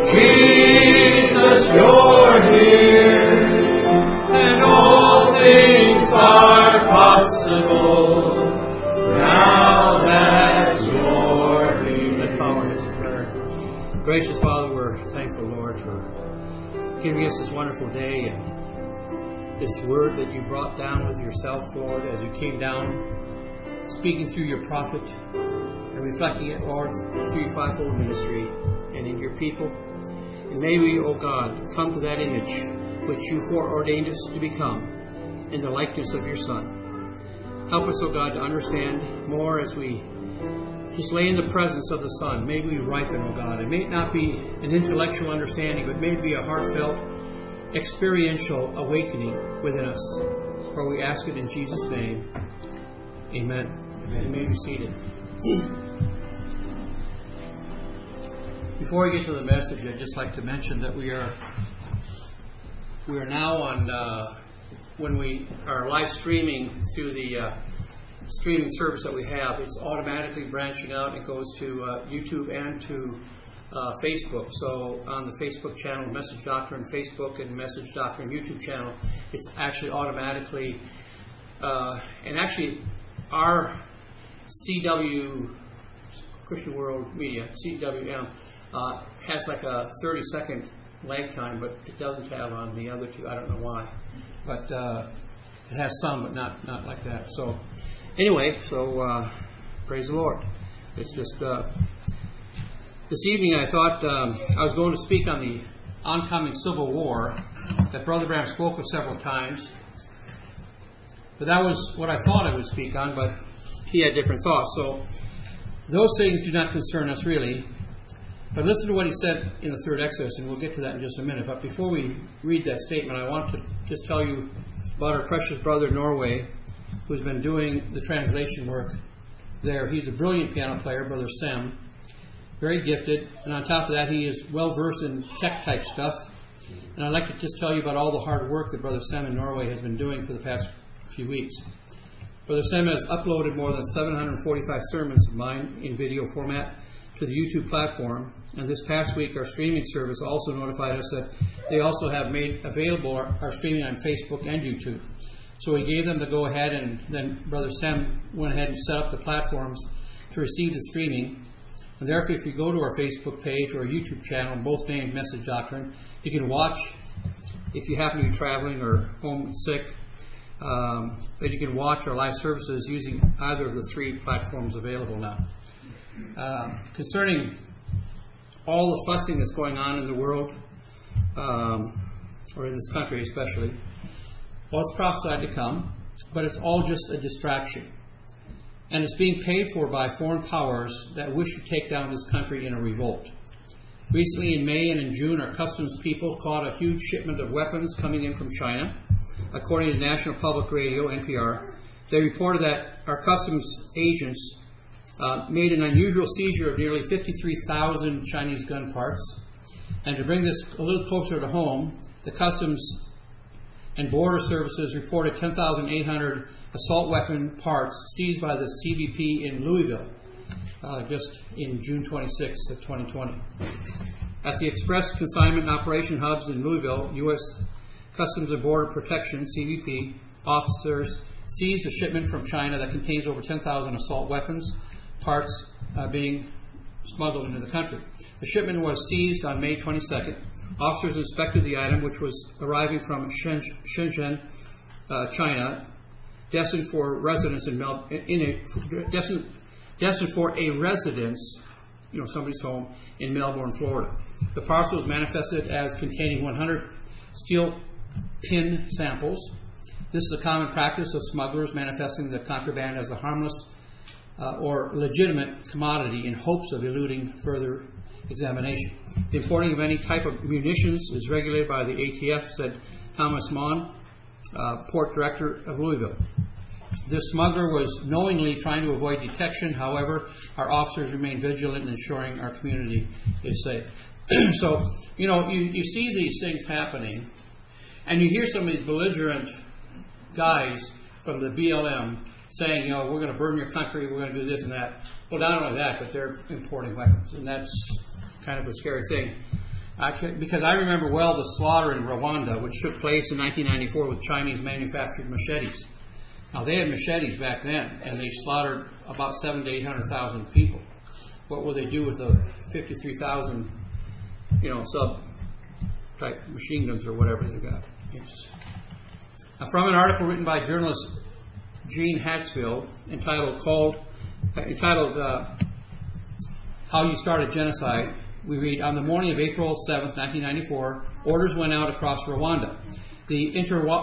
Jesus, you're here, and all things are possible now that you're here. Let's bow our heads in prayer. Gracious Father, we're thankful, Lord, for giving us this wonderful day and this word that you brought down with yourself, Lord, as you came down, speaking through your prophet and reflecting it, Lord, through your fivefold ministry and in your people. And may we, O God, come to that image which you foreordained us to become in the likeness of your Son. Help us, O God, to understand more as we just lay in the presence of the Son. May we ripen, O God. It may not be an intellectual understanding, but may it be a heartfelt, experiential awakening within us. For we ask it in Jesus' name. Amen. Amen. You may be seated. Before we get to the message, I'd just like to mention that we are now on when we are live streaming through the streaming service that we have. It's automatically branching out. It goes to YouTube and to Facebook. So on the Facebook channel, Message Doctrine Facebook and Message Doctrine YouTube channel, it's actually automatically and actually our CW Christian World Media, CWM, has like a 30-second lag time, but it doesn't have on the other two. I don't know why, but it has some, but not like that. So anyway, praise the Lord. It's just this evening I thought I was going to speak on the oncoming Civil War that Brother Branham spoke of several times, but that was what I thought I would speak on, but he had different thoughts. So those things do not concern us really. But listen to what he said in the third Exodus, and we'll get to that in just a minute. But before we read that statement, I want to just tell you about our precious brother in Norway, who's been doing the translation work there. He's a brilliant piano player, Brother Sem, very gifted. And on top of that, he is well-versed in tech-type stuff. And I'd like to just tell you about all the hard work that Brother Sem in Norway has been doing for the past few weeks. Brother Sem has uploaded more than 745 sermons of mine in video format to the YouTube platform. And this past week, our streaming service also notified us that they also have made available our streaming on Facebook and YouTube. So we gave them the go-ahead, and then Brother Sem went ahead and set up the platforms to receive the streaming. And therefore, if you go to our Facebook page or our YouTube channel, both named Message Doctrine, you can watch, if you happen to be traveling or homesick, that you can watch our live services using either of the three platforms available now. Concerning all the fussing that's going on in the world, or in this country especially, well, it's prophesied to come, but it's all just a distraction. And it's being paid for by foreign powers that wish to take down this country in a revolt. Recently in May and in June, our customs people caught a huge shipment of weapons coming in from China. According to National Public Radio, NPR, they reported that our customs agents made an unusual seizure of nearly 53,000 Chinese gun parts. And to bring this a little closer to home, the Customs and Border Services reported 10,800 assault weapon parts seized by the CBP in Louisville just in June 26th of 2020. At the Express Consignment and Operation Hubs in Louisville, U.S. Customs and Border Protection, CBP, officers seized a shipment from China that contains over 10,000 assault weapons parts being smuggled into the country. The shipment was seized on May 22nd. Officers inspected the item, which was arriving from Shenzhen, China, destined for residence destined for a residence, somebody's home in Melbourne, Florida. The parcel was manifested as containing 100 steel pin samples. This is a common practice of smugglers manifesting the contraband as a harmless or legitimate commodity in hopes of eluding further examination. The importing of any type of munitions is regulated by the ATF, said Thomas Mon, Port Director of Louisville. This smuggler was knowingly trying to avoid detection. However, our officers remain vigilant in ensuring our community is safe. So, you see these things happening, and you hear some of these belligerent guys from the BLM saying, we're going to burn your country, we're going to do this and that. Well, not only that, but they're importing weapons, and that's kind of a scary thing. Because I remember well the slaughter in Rwanda, which took place in 1994 with Chinese manufactured machetes. Now, they had machetes back then, and they slaughtered about 700,000 to 800,000 people. What will they do with the 53,000, sub-type machine guns or whatever they got? From an article written by journalist Gene Haxfield entitled How You Started Genocide, we read, on the morning of April 7th, 1994, orders went out across Rwanda. The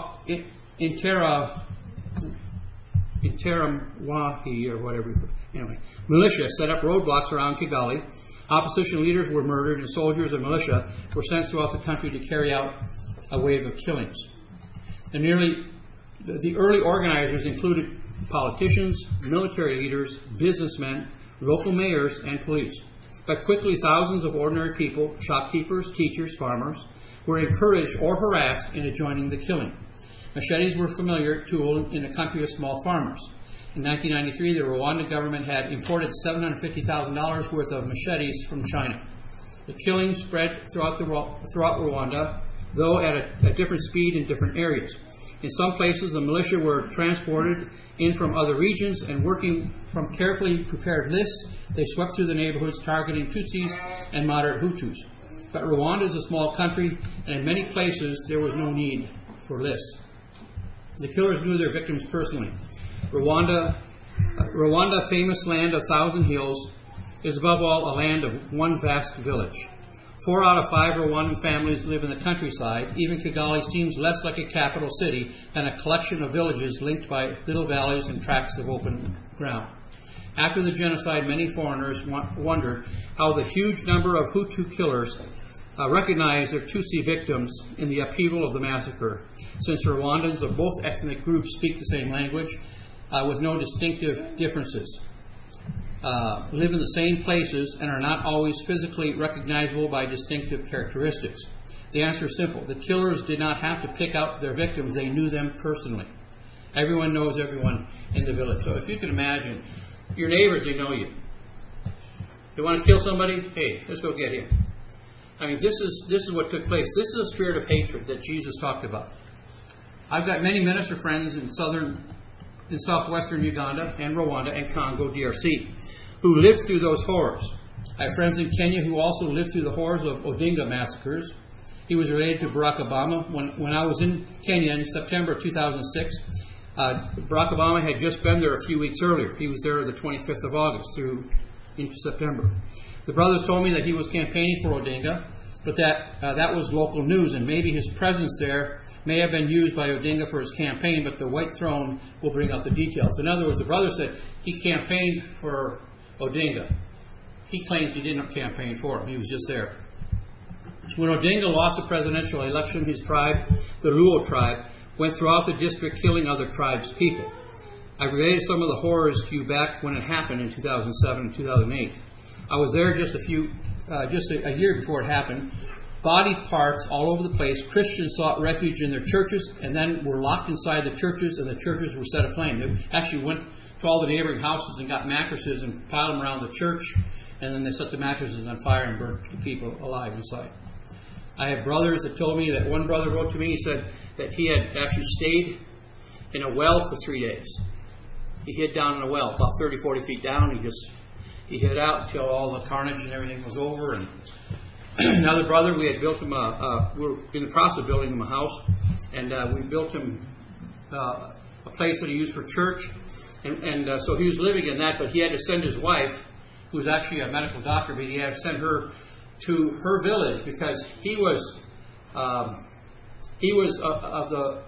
Interimwahi or whatever, militia set up roadblocks around Kigali. Opposition leaders were murdered, and soldiers and militia were sent throughout the country to carry out a wave of killings. And the early organizers included politicians, military leaders, businessmen, local mayors, and police. But quickly, thousands of ordinary people, shopkeepers, teachers, farmers, were encouraged or harassed into joining the killing. Machetes were a familiar tool in a country of small farmers. In 1993, the Rwandan government had imported $750,000 worth of machetes from China. The killing spread throughout Rwanda, though at a different speed in different areas. In some places, the militia were transported in from other regions, and working from carefully prepared lists, they swept through the neighborhoods targeting Tutsis and moderate Hutus. But Rwanda is a small country, and in many places there was no need for lists. The killers knew their victims personally. Rwanda, famous land of thousand hills, is above all a land of one vast village. 4 out of 5 Rwandan families live in the countryside. Even Kigali seems less like a capital city than a collection of villages linked by little valleys and tracts of open ground. After the genocide, many foreigners wondered how the huge number of Hutu killers recognized their Tutsi victims in the upheaval of the massacre, since Rwandans of both ethnic groups speak the same language with no distinctive differences, live in the same places, and are not always physically recognizable by distinctive characteristics. The answer is simple. The killers did not have to pick out their victims. They knew them personally. Everyone knows everyone in the village. So if you can imagine, your neighbors, they know you. You want to kill somebody? Hey, let's go get him. I mean, this is what took place. This is a spirit of hatred that Jesus talked about. I've got many minister friends in southwestern Uganda and Rwanda and Congo, DRC, who lived through those horrors. I have friends in Kenya who also lived through the horrors of Odinga massacres. He was related to Barack Obama. When I was in Kenya in September 2006, Barack Obama had just been there a few weeks earlier. He was there the 25th of August through into September. The brothers told me that he was campaigning for Odinga, but that was local news, and maybe his presence there may have been used by Odinga for his campaign, but the White Throne will bring out the details. In other words, the brother said he campaigned for Odinga. He claims he didn't campaign for him. He was just there. When Odinga lost the presidential election, his tribe, the Luo tribe, went throughout the district killing other tribes' people. I related some of the horrors to you back when it happened in 2007 and 2008. I was there just a year before it happened. Body parts all over the place. Christians sought refuge in their churches and then were locked inside the churches, and the churches were set aflame. They actually went to all the neighboring houses and got mattresses and piled them around the church, and then they set the mattresses on fire and burnt the people alive inside. I have brothers that told me that one brother wrote to me, he said that he had actually stayed in a well for 3 days. He hid down in a well, about 30, 40 feet down. He hid out until all the carnage and everything was over. And another brother, we had built him we were in the process of building him a house, and we built him a place that he used for church. And so he was living in that, but he had to send his wife, who was actually a medical doctor, but he had to send her to her village because he was of the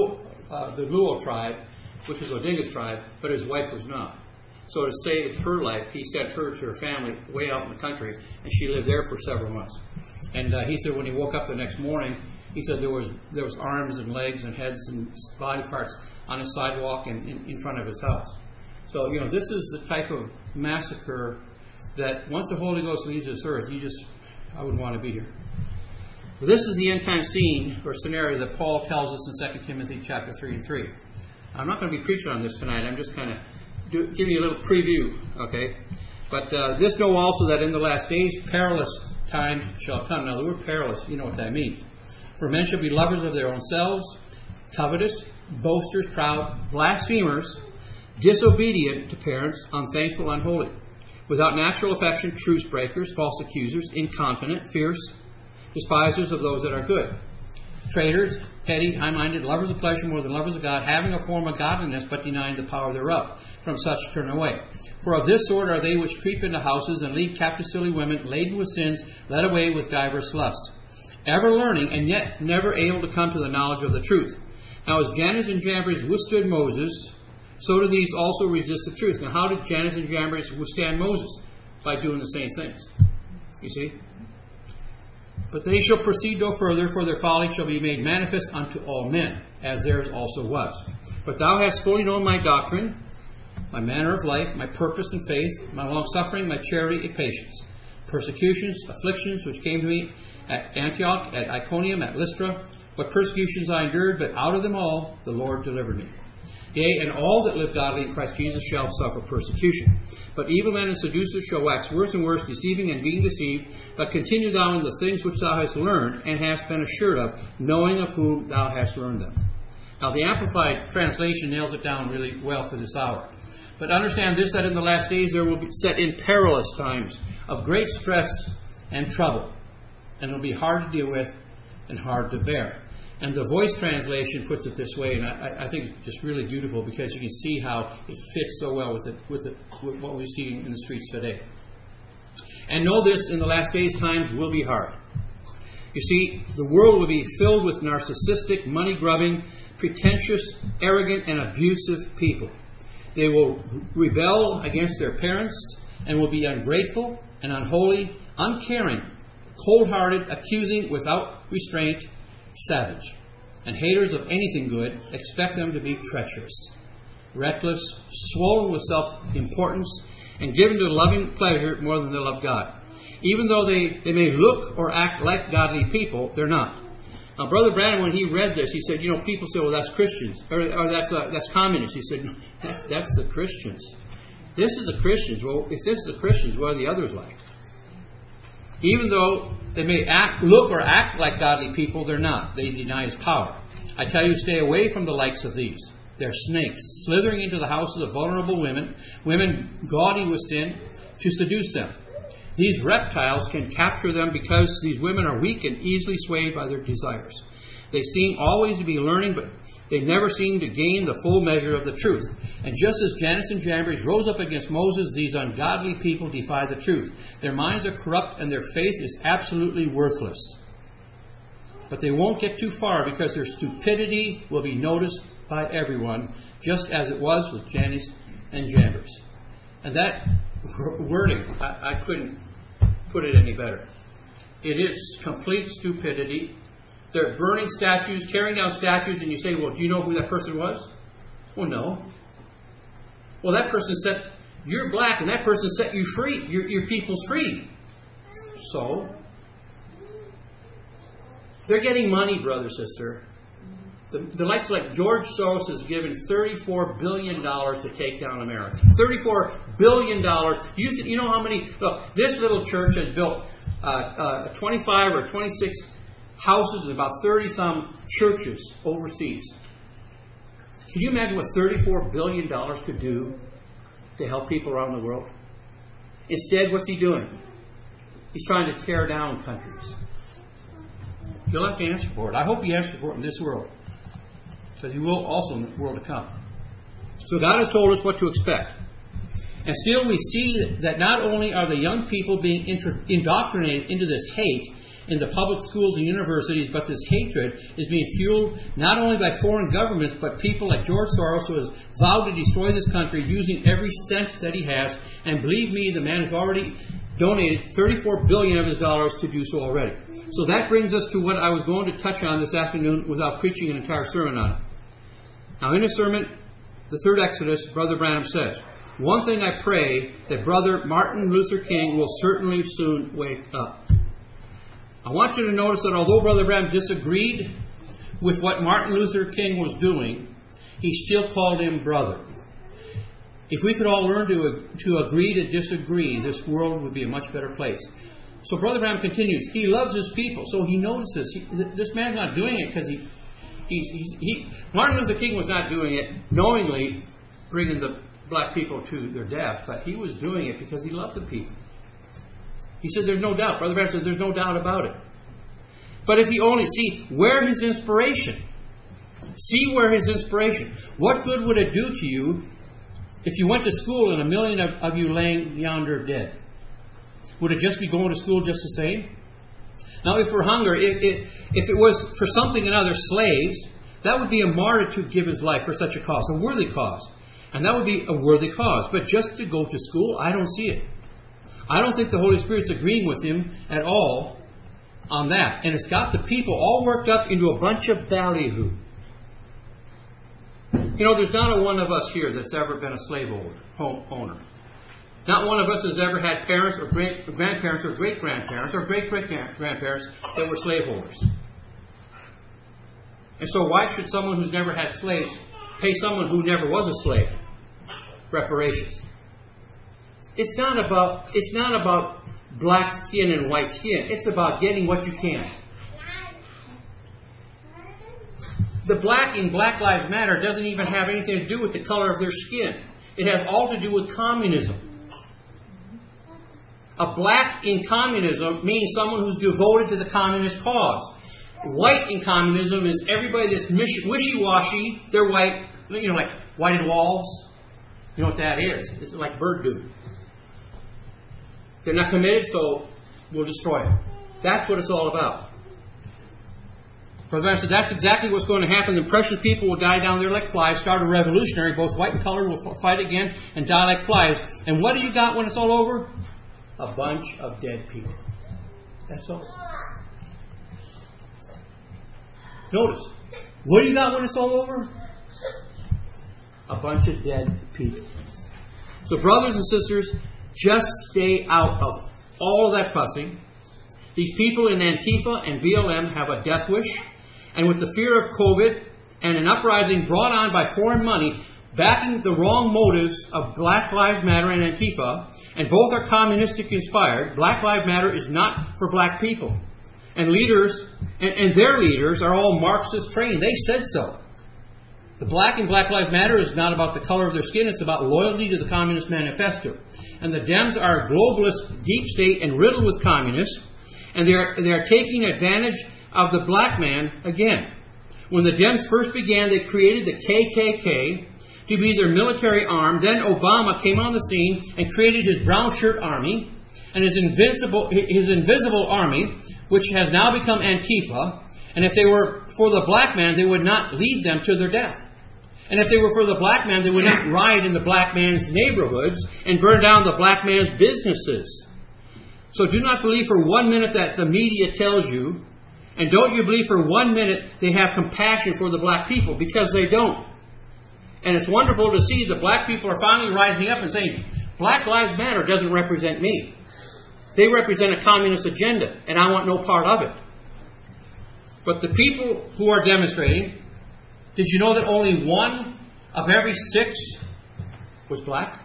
Luo tribe, which is Odinga's tribe, but his wife was not. So to save her life, he sent her to her family way out in the country, and she lived there for several months. And he said when he woke up the next morning, he said there was arms and legs and heads and body parts on a sidewalk in front of his house. So, this is the type of massacre that once the Holy Ghost leaves this earth, I wouldn't want to be here. But this is the end time scene or scenario that Paul tells us in 2 Timothy chapter 3 and 3. I'm not going to be preaching on this tonight. I'm just kind of giving you a little preview, okay? But this know also that in the last days perilous time shall come. Now, the word perilous, you know what that means. For men shall be lovers of their own selves, covetous, boasters, proud, blasphemers, disobedient to parents, unthankful, unholy, without natural affection, truce breakers, false accusers, incontinent, fierce, despisers of those that are good, traitors, petty, high-minded, lovers of pleasure more than lovers of God, having a form of godliness, but denying the power thereof. From such turn away. For of this sort are they which creep into houses and lead captive silly women, laden with sins, led away with divers lusts, ever learning, and yet never able to come to the knowledge of the truth. Now as Jannes and Jambres withstood Moses, so do these also resist the truth. Now how did Jannes and Jambres withstand Moses? By doing the same things. You see? But they shall proceed no further, for their folly shall be made manifest unto all men, as theirs also was. But thou hast fully known my doctrine, my manner of life, my purpose and faith, my long-suffering, my charity and patience, persecutions, afflictions, which came to me at Antioch, at Iconium, at Lystra. What persecutions I endured, but out of them all the Lord delivered me. Yea, and all that live godly in Christ Jesus shall suffer persecution. But evil men and seducers shall wax worse and worse, deceiving and being deceived. But continue thou in the things which thou hast learned, and hast been assured of, knowing of whom thou hast learned them. Now the Amplified Translation nails it down really well for this hour. But understand this, that in the last days there will be set in perilous times of great stress and trouble. And it will be hard to deal with and hard to bear. And the Voice translation puts it this way, and I think it's just really beautiful because you can see how it fits so well with what we see in the streets today. And know this, in the last days, times will be hard. You see, the world will be filled with narcissistic, money-grubbing, pretentious, arrogant, and abusive people. They will rebel against their parents and will be ungrateful and unholy, uncaring, cold-hearted, accusing without restraint, savage, and haters of anything good. Expect them to be treacherous, reckless, swollen with self-importance, and given to loving pleasure more than they love God. Even though they may look or act like godly people, they're not. Now, Brother Branham, when he read this, he said, you know, people say, well, that's Christians, or that's communists. He said, that's the Christians. This is the Christians. Well, if this is the Christians, what are the others like? Even though they may look or act like godly people, they're not. They deny His power. I tell you, stay away from the likes of these. They're snakes, slithering into the houses of vulnerable women gaudy with sin, to seduce them. These reptiles can capture them because these women are weak and easily swayed by their desires. They seem always to be learning, but they never seem to gain the full measure of the truth. And just as Jannes and Jambres rose up against Moses, these ungodly people defy the truth. Their minds are corrupt and their faith is absolutely worthless. But they won't get too far because their stupidity will be noticed by everyone, just as it was with Jannes and Jambres. And that wording, I couldn't put it any better. It is complete stupidity. They're burning statues, tearing down statues, and you say, well, do you know who that person was? Well, no. Well, that person set, you're black, and that person set you free. Your people's free. So, they're getting money, brother, sister. The likes like George Soros has given $34 billion to take down America. $34 billion. You know how many... Look, this little church has built 25 or 26 houses and about 30-some churches overseas. Can you imagine what $34 billion could do to help people around the world? Instead, what's he doing? He's trying to tear down countries. He'll have to answer for it. I hope he answers for it in this world, because he will also in the world to come. So God has told us what to expect. And still we see that not only are the young people being indoctrinated into this hate in the public schools and universities, but this hatred is being fueled not only by foreign governments, but people like George Soros, who has vowed to destroy this country using every cent that he has. And believe me, the man has already donated $34 billion of his dollars to do so already. So that brings us to what I was going to touch on this afternoon without preaching an entire sermon on it. Now, in his sermon, The Third Exodus, Brother Branham says, one thing I pray, that Brother Martin Luther King will certainly soon wake up. I want you to notice that although Brother Branham disagreed with what Martin Luther King was doing, he still called him brother. If we could all learn to agree to disagree, this world would be a much better place. So Brother Branham continues. He loves his people, so he notices. This man's not doing it because Martin Luther King was not doing it knowingly, bringing the black people to their death, but he was doing it because he loved the people. He said there's no doubt. Brother Branham says there's no doubt about it. But if you only see where his inspiration, what good would it do to you if you went to school and 1 million of you laying yonder dead? Would it just be going to school just the same? Now, if for hunger, if it was for something and other, slaves, that would be a martyr to give his life for such a cause, a worthy cause. And that would be a worthy cause. But just to go to school, I don't see it. I don't think the Holy Spirit's agreeing with him at all on that. And it's got the people all worked up into a bunch of ballyhoo. You know, there's not a one of us here that's ever been a slave owner. Not one of us has ever had parents or grandparents or great-grandparents or great-great-grandparents that were slaveholders. And so why should someone who's never had slaves pay someone who never was a slave reparations? It's not about black skin and white skin. It's about getting what you can. The black in Black Lives Matter doesn't even have anything to do with the color of their skin. It has all to do with communism. A black in communism means someone who's devoted to the communist cause. White in communism is everybody that's wishy-washy. They're white, you know, like whited walls. You know what that is? It's like bird goo. They're not committed, so we'll destroy them. That's what it's all about. Brother Branham said that's exactly what's going to happen. The precious people will die down there like flies, start a revolutionary. Both white and colored will fight again and die like flies. And what do you got when it's all over? A bunch of dead people. That's all. Notice, what do you got when it's all over? A bunch of dead people. So brothers and sisters, just stay out of all that fussing. These people in Antifa and BLM have a death wish. And with the fear of COVID and an uprising brought on by foreign money, backing the wrong motives of Black Lives Matter and Antifa, and both are communistic inspired, Black Lives Matter is not for black people. And leaders, and their leaders are all Marxist trained. They said so. The black in Black Lives Matter is not about the color of their skin, it's about loyalty to the Communist Manifesto. And the Dems are globalist, deep state, and riddled with communists, and they are taking advantage of the black man again. When the Dems first began, they created the KKK to be their military arm. Then Obama came on the scene and created his brown shirt army and his invisible army, which has now become Antifa. And if they were for the black man, they would not lead them to their death. And if they were for the black man, they would not riot in the black man's neighborhoods and burn down the black man's businesses. So do not believe for 1 minute that the media tells you, and don't you believe for 1 minute they have compassion for the black people, because they don't. And it's wonderful to see the black people are finally rising up and saying, Black Lives Matter doesn't represent me. They represent a communist agenda, and I want no part of it. But the people who are demonstrating, did you know that only 1 of every 6 was black?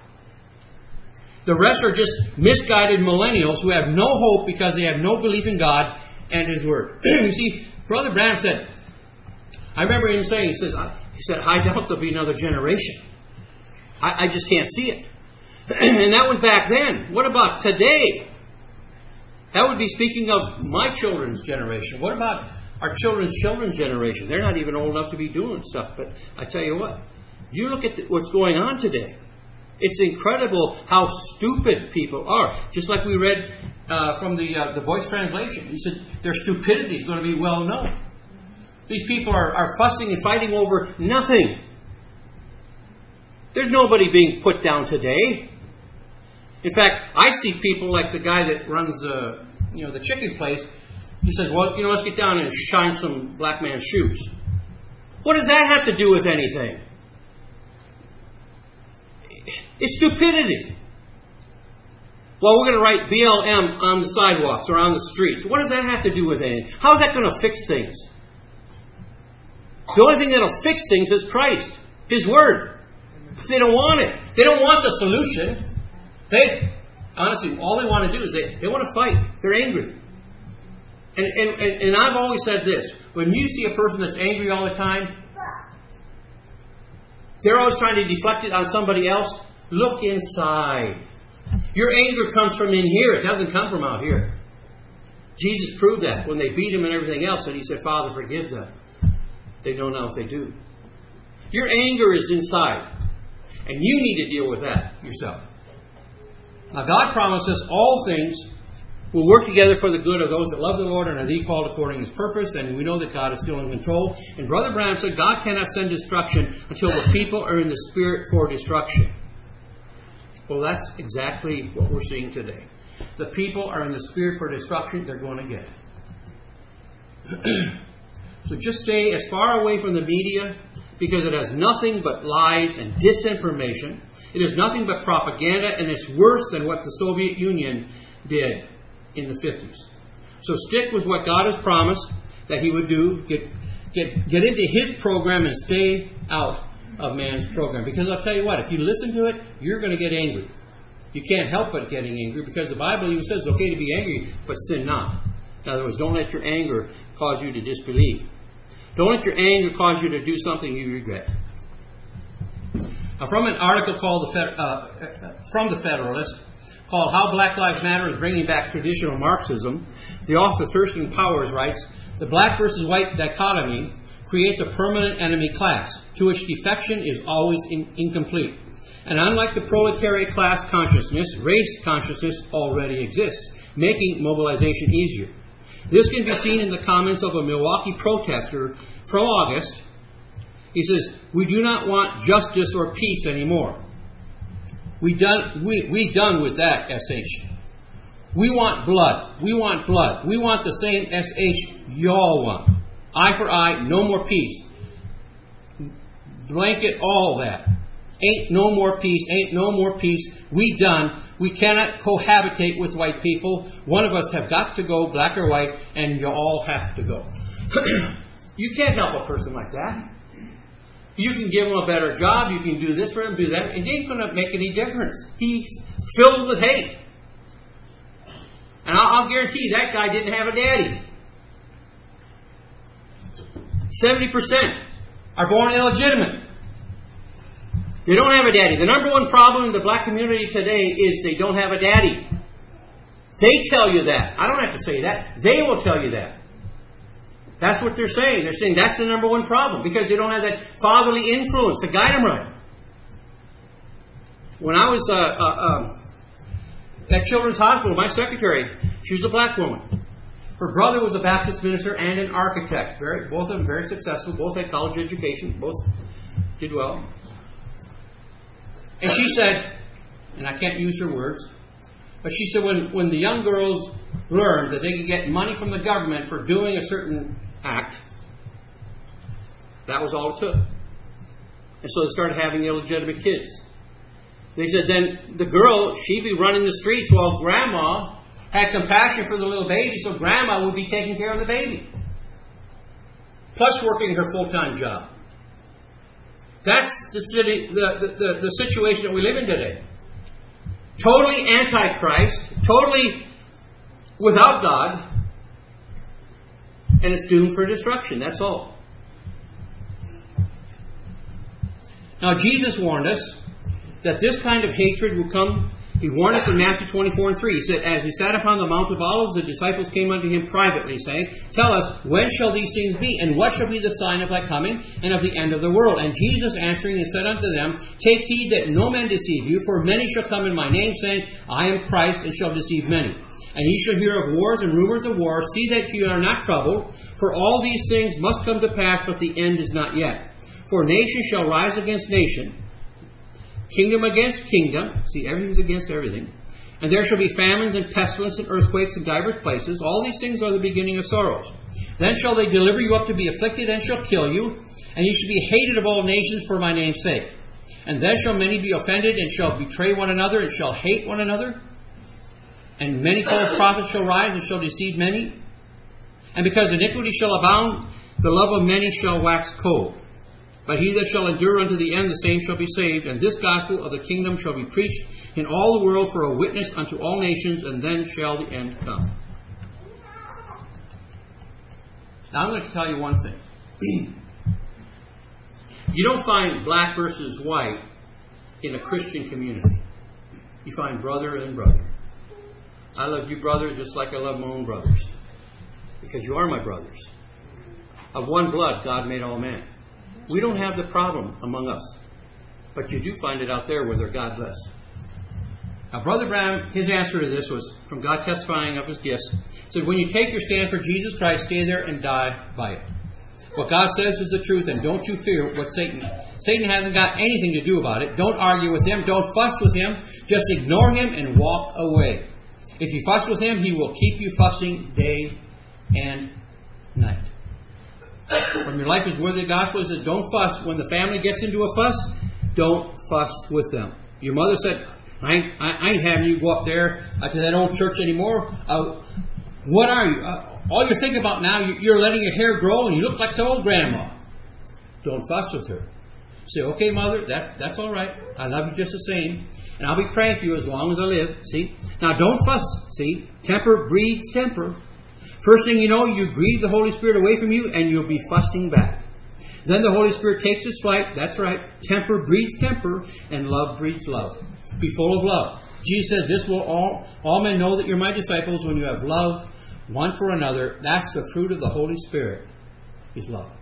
The rest are just misguided millennials who have no hope because they have no belief in God and His Word. You see, Brother Branham said, I remember him saying, he said, I doubt there'll be another generation. I just can't see it. And that was back then. What about today? That would be speaking of my children's generation. What about our children's generation? They're not even old enough to be doing stuff. But I tell you what, you look at what's going on today. It's incredible how stupid people are. Just like we read from the Voice translation. He said their stupidity is going to be well known. These people are fussing and fighting over nothing. There's nobody being put down today. In fact, I see people like the guy that runs the chicken place. He says, well, let's get down and shine some black man's shoes. What does that have to do with anything? It's stupidity. Well, we're going to write BLM on the sidewalks or on the streets. What does that have to do with anything? How is that going to fix things? The only thing that will fix things is Christ, His Word. They don't want it. They don't want the solution. honestly, all they want to do is they want to fight. They're angry. And I've always said this. When you see a person that's angry all the time, they're always trying to deflect it on somebody else. Look inside. Your anger comes from in here. It doesn't come from out here. Jesus proved that when they beat him and everything else. And he said, Father, forgive them. They don't know what they do. Your anger is inside. And you need to deal with that yourself. Now God promises all things will work together for the good of those that love the Lord and are called according to His purpose. And we know that God is still in control. And Brother Branham said God cannot send destruction until the people are in the spirit for destruction. Well, that's exactly what we're seeing today. The people are in the spirit for destruction. They're going to get it. So just stay as far away from the media, because it has nothing but lies and disinformation. It is nothing but propaganda, and it's worse than what the Soviet Union did in the 50s. So stick with what God has promised that He would do. Get into His program and stay out of man's program. Because I'll tell you what, if you listen to it, you're going to get angry. You can't help but getting angry, because the Bible even says it's okay to be angry, but sin not. In other words, don't let your anger cause you to disbelieve. Don't let your anger cause you to do something you regret. Now, from an article called from the Federalist, called How Black Lives Matter is Bringing Back Traditional Marxism, the author Thurston Powers writes, the black versus white dichotomy creates a permanent enemy class, to which defection is always incomplete. And unlike the proletariat class consciousness, race consciousness already exists, making mobilization easier. This can be seen in the comments of a Milwaukee protester from August. He says, we do not want justice or peace anymore. We done with that, SH. We want blood. We want blood. We want the same SH y'all want. Eye for eye, no more peace. Blanket all that. Ain't no more peace, ain't no more peace. We done. We cannot cohabitate with white people. One of us have got to go, black or white, and you all have to go. You can't help a person like that. You can give him a better job, you can do this for him, do that. It ain't going to make any difference. He's filled with hate. And I'll guarantee you that guy didn't have a daddy. 70% are born illegitimate. They don't have a daddy. The number one problem in the black community today is they don't have a daddy. They tell you that. I don't have to say that. They will tell you that. That's what they're saying. They're saying that's the number one problem, because they don't have that fatherly influence to guide them right. When I was at Children's Hospital, my secretary, she was a black woman. Her brother was a Baptist minister and an architect. Both of them very successful. Both had college education. Both did well. And she said, and I can't use her words, but she said when the young girls learned that they could get money from the government for doing a certain act, that was all it took. And so they started having illegitimate kids. They said then the girl, she'd be running the streets while grandma had compassion for the little baby, so grandma would be taking care of the baby. Plus working her full-time job. That's the situation that we live in today. Totally anti-Christ, totally without God, and it's doomed for destruction. That's all. Now, Jesus warned us that this kind of hatred will come. He warned us in Matthew 24:3. He said, as he sat upon the Mount of Olives, the disciples came unto him privately, saying, tell us, when shall these things be? And what shall be the sign of thy coming and of the end of the world? And Jesus answering and said unto them, take heed that no man deceive you, for many shall come in my name, saying, I am Christ, and shall deceive many. And ye shall hear of wars and rumors of wars. See that ye are not troubled, for all these things must come to pass, but the end is not yet. For nation shall rise against nation, kingdom against kingdom. See, everything's against everything. And there shall be famines and pestilence and earthquakes in divers places. All these things are the beginning of sorrows. Then shall they deliver you up to be afflicted, and shall kill you. And you shall be hated of all nations for my name's sake. And then shall many be offended, and shall betray one another, and shall hate one another. And many false prophets shall rise, and shall deceive many. And because iniquity shall abound, the love of many shall wax cold. But he that shall endure unto the end, the same shall be saved. And this gospel of the kingdom shall be preached in all the world for a witness unto all nations, and then shall the end come. Now I'm going to tell you one thing. You don't find black versus white in a Christian community. You find brother and brother. I love you, brother, just like I love my own brothers. Because you are my brothers. Of one blood, God made all men. We don't have the problem among us. But you do find it out there where they're godless. Now, Brother Branham, his answer to this was from God testifying of his gifts. He said, when you take your stand for Jesus Christ, stay there and die by it. What God says is the truth, and don't you fear what Satan hasn't got anything to do about it. Don't argue with him. Don't fuss with him. Just ignore him and walk away. If you fuss with him, he will keep you fussing day and night. When your life is worthy of the gospel, he says, don't fuss. When the family gets into a fuss, don't fuss with them. Your mother said, I ain't having you go up there to that old church anymore. What are you? All you're thinking about now, you're letting your hair grow and you look like some old grandma. Don't fuss with her. Say, okay, mother, that's all right. I love you just the same. And I'll be praying for you as long as I live. See? Now, don't fuss. See? Temper breeds temper. First thing you know, you grieve the Holy Spirit away from you and you'll be fussing back. Then the Holy Spirit takes its flight. That's right. Temper breeds temper and love breeds love. Be full of love. Jesus said, this will all men know that you're my disciples when you have love one for another. That's the fruit of the Holy Spirit, is love.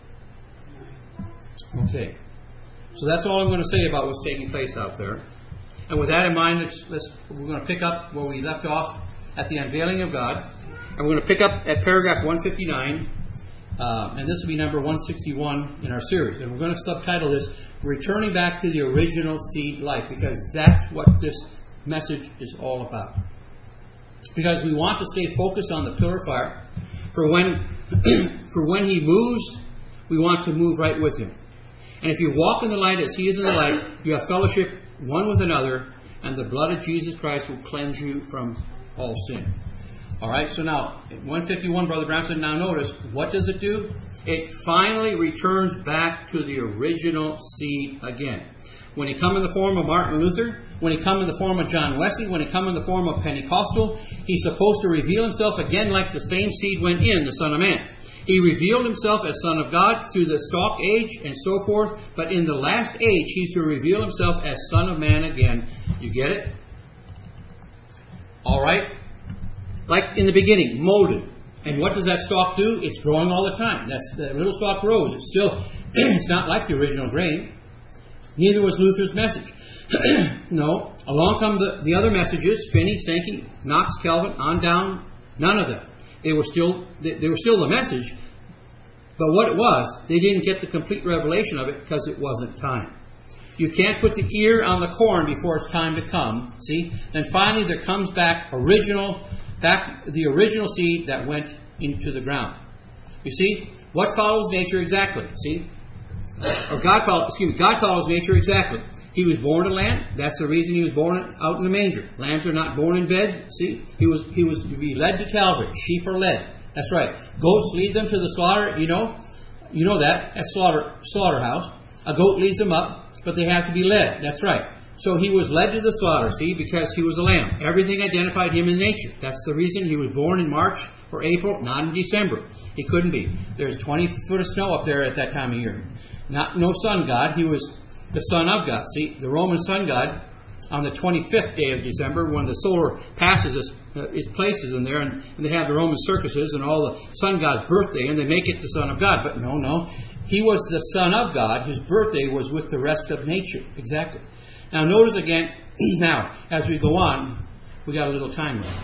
Okay. So that's all I'm going to say about what's taking place out there. And with that in mind, we're going to pick up where we left off at the unveiling of God. And we're going to pick up at paragraph 159. And this will be number 161 in our series. And we're going to subtitle this, Returning Back to the Original Seed Life, because that's what this message is all about. Because we want to stay focused on the pillar of fire. For when He moves, we want to move right with Him. And if you walk in the light as He is in the light, you have fellowship one with another, and the blood of Jesus Christ will cleanse you from all sin. All right, so now, 151, Brother Branham said, now notice, what does it do? It finally returns back to the original seed again. When He come in the form of Martin Luther, when He come in the form of John Wesley, when He come in the form of Pentecostal, He's supposed to reveal Himself again like the same seed went in, the Son of Man. He revealed Himself as Son of God through the stalk age and so forth, but in the last age, He's to reveal Himself as Son of Man again. You get it? All right? Like in the beginning, molded. And what does that stalk do? It's growing all the time. That little stalk grows. It's still, it's not like the original grain. Neither was Luther's message. No. Along come the other messages, Finney, Sankey, Knox, Calvin, on down. None of them. They were still the message. But what it was, they didn't get the complete revelation of it because it wasn't time. You can't put the ear on the corn before it's time to come. See? Then finally there comes back the original seed that went into the ground. You see? What follows nature exactly? See? Or God follows nature exactly. He was born a lamb. That's the reason He was born out in the manger. Lambs are not born in bed. See? He was to be led to Calvary. Sheep are led. That's right. Goats lead them to the slaughter. You know that. At slaughterhouse. A goat leads them up, but they have to be led. That's right. So He was led to the slaughter, see, because He was a lamb. Everything identified Him in nature. That's the reason He was born in March or April, not in December. He couldn't be. There's 20 foot of snow up there at that time of year. No sun god. He was the Son of God. See, the Roman sun god, on the 25th day of December, when the solar passes its places in there, and they have the Roman circuses and all the sun god's birthday, and they make it the Son of God. But no. He was the Son of God. His birthday was with the rest of nature. Exactly. Now notice again, now, as we go on, we got a little time left.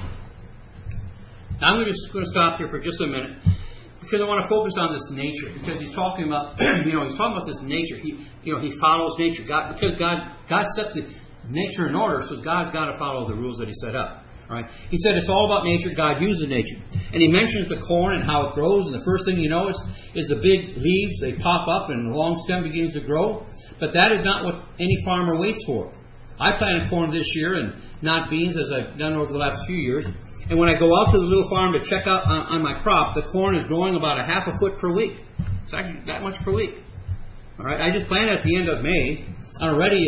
Now I'm just going to stop here for just a minute, because I want to focus on this nature, because he's talking about, he's talking about this nature. He follows nature. Because God set the nature in order, so God's got to follow the rules that He set up. All right? He said it's all about nature. God uses nature. And He mentions the corn and how it grows, and the first thing you notice is the big leaves. They pop up and the long stem begins to grow. But that is not what any farmer waits for. I planted corn this year and not beans, as I've done over the last few years. And when I go out to the little farm to check out on my crop, the corn is growing about a half a foot per week. It's actually that much per week. All right, I just planted at the end of May, and already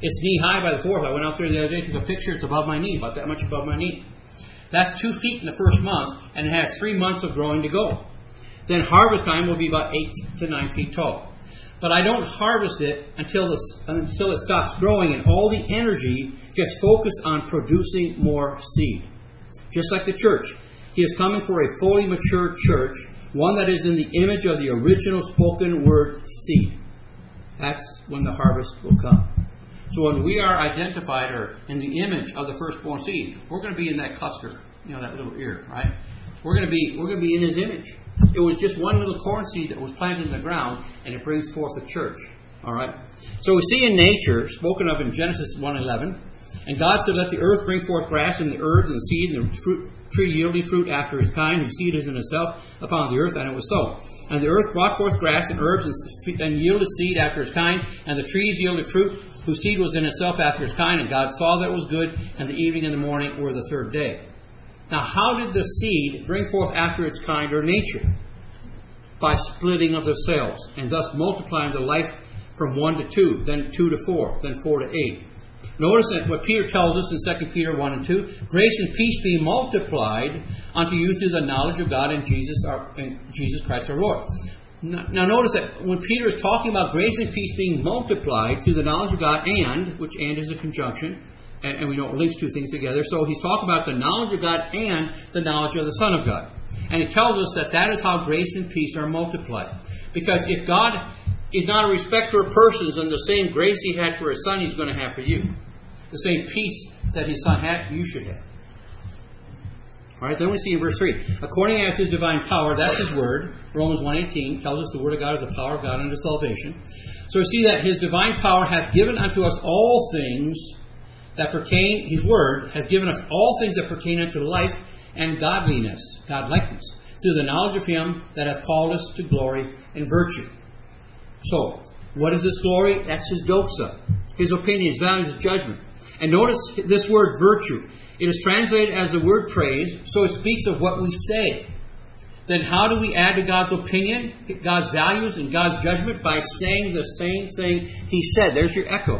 It's knee high by the 4th. I went out there the other day, took a picture. It's above my knee, about that much above my knee. That's 2 feet in the first month, and it has 3 months of growing to go. Then harvest time will be about 8 to 9 feet tall. But I don't harvest it until it stops growing, and all the energy gets focused on producing more seed. Just like the church. He is coming for a fully mature church, one that is in the image of the original spoken word seed. That's when the harvest will come. So when we are identified or in the image of the firstborn seed, we're going to be in that cluster, that little ear, right? We're going to be in His image. It was just one little corn seed that was planted in the ground, and it brings forth a church. All right. So we see in nature, spoken of in Genesis 1:11, and God said, "Let the earth bring forth grass, and the herb, and the seed, and the tree yielding fruit after his kind, whose seed is in itself upon the earth." And it was so. And the earth brought forth grass and herbs, and yielded seed after his kind, and the trees yielded fruit, whose seed was in itself after his kind. And God saw that it was good, and the evening and the morning were the third day. Now, how did the seed bring forth after its kind or nature? By splitting of the cells, and thus multiplying the life from 1 to 2, then 2 to 4, then 4 to 8. Notice that what Peter tells us in 2 Peter 1 and 2, "Grace and peace be multiplied unto you through the knowledge of God and Jesus Christ our Lord." Now notice that when Peter is talking about grace and peace being multiplied through the knowledge of God, which is a conjunction, and we know it links two things together. So he's talking about the knowledge of God and the knowledge of the Son of God. And he tells us that is how grace and peace are multiplied. Because if God is not a respecter of persons, then the same grace He had for His Son, He's going to have for you. The same peace that His Son had, you should have. All right, then we see in verse 3, "According as His divine power," that's His word. Romans 1:18 tells us the word of God is the power of God unto salvation. So we see that His divine power hath given unto us all things that pertain, His word has given us all things that pertain unto life and godliness, godlikeness, through the knowledge of Him that hath called us to glory and virtue. So, what is this glory? That's His doxa, His opinions, values, judgment. And notice this word virtue. It is translated as the word praise, so it speaks of what we say. Then how do we add to God's opinion, God's values, and God's judgment? By saying the same thing He said. There's your echo.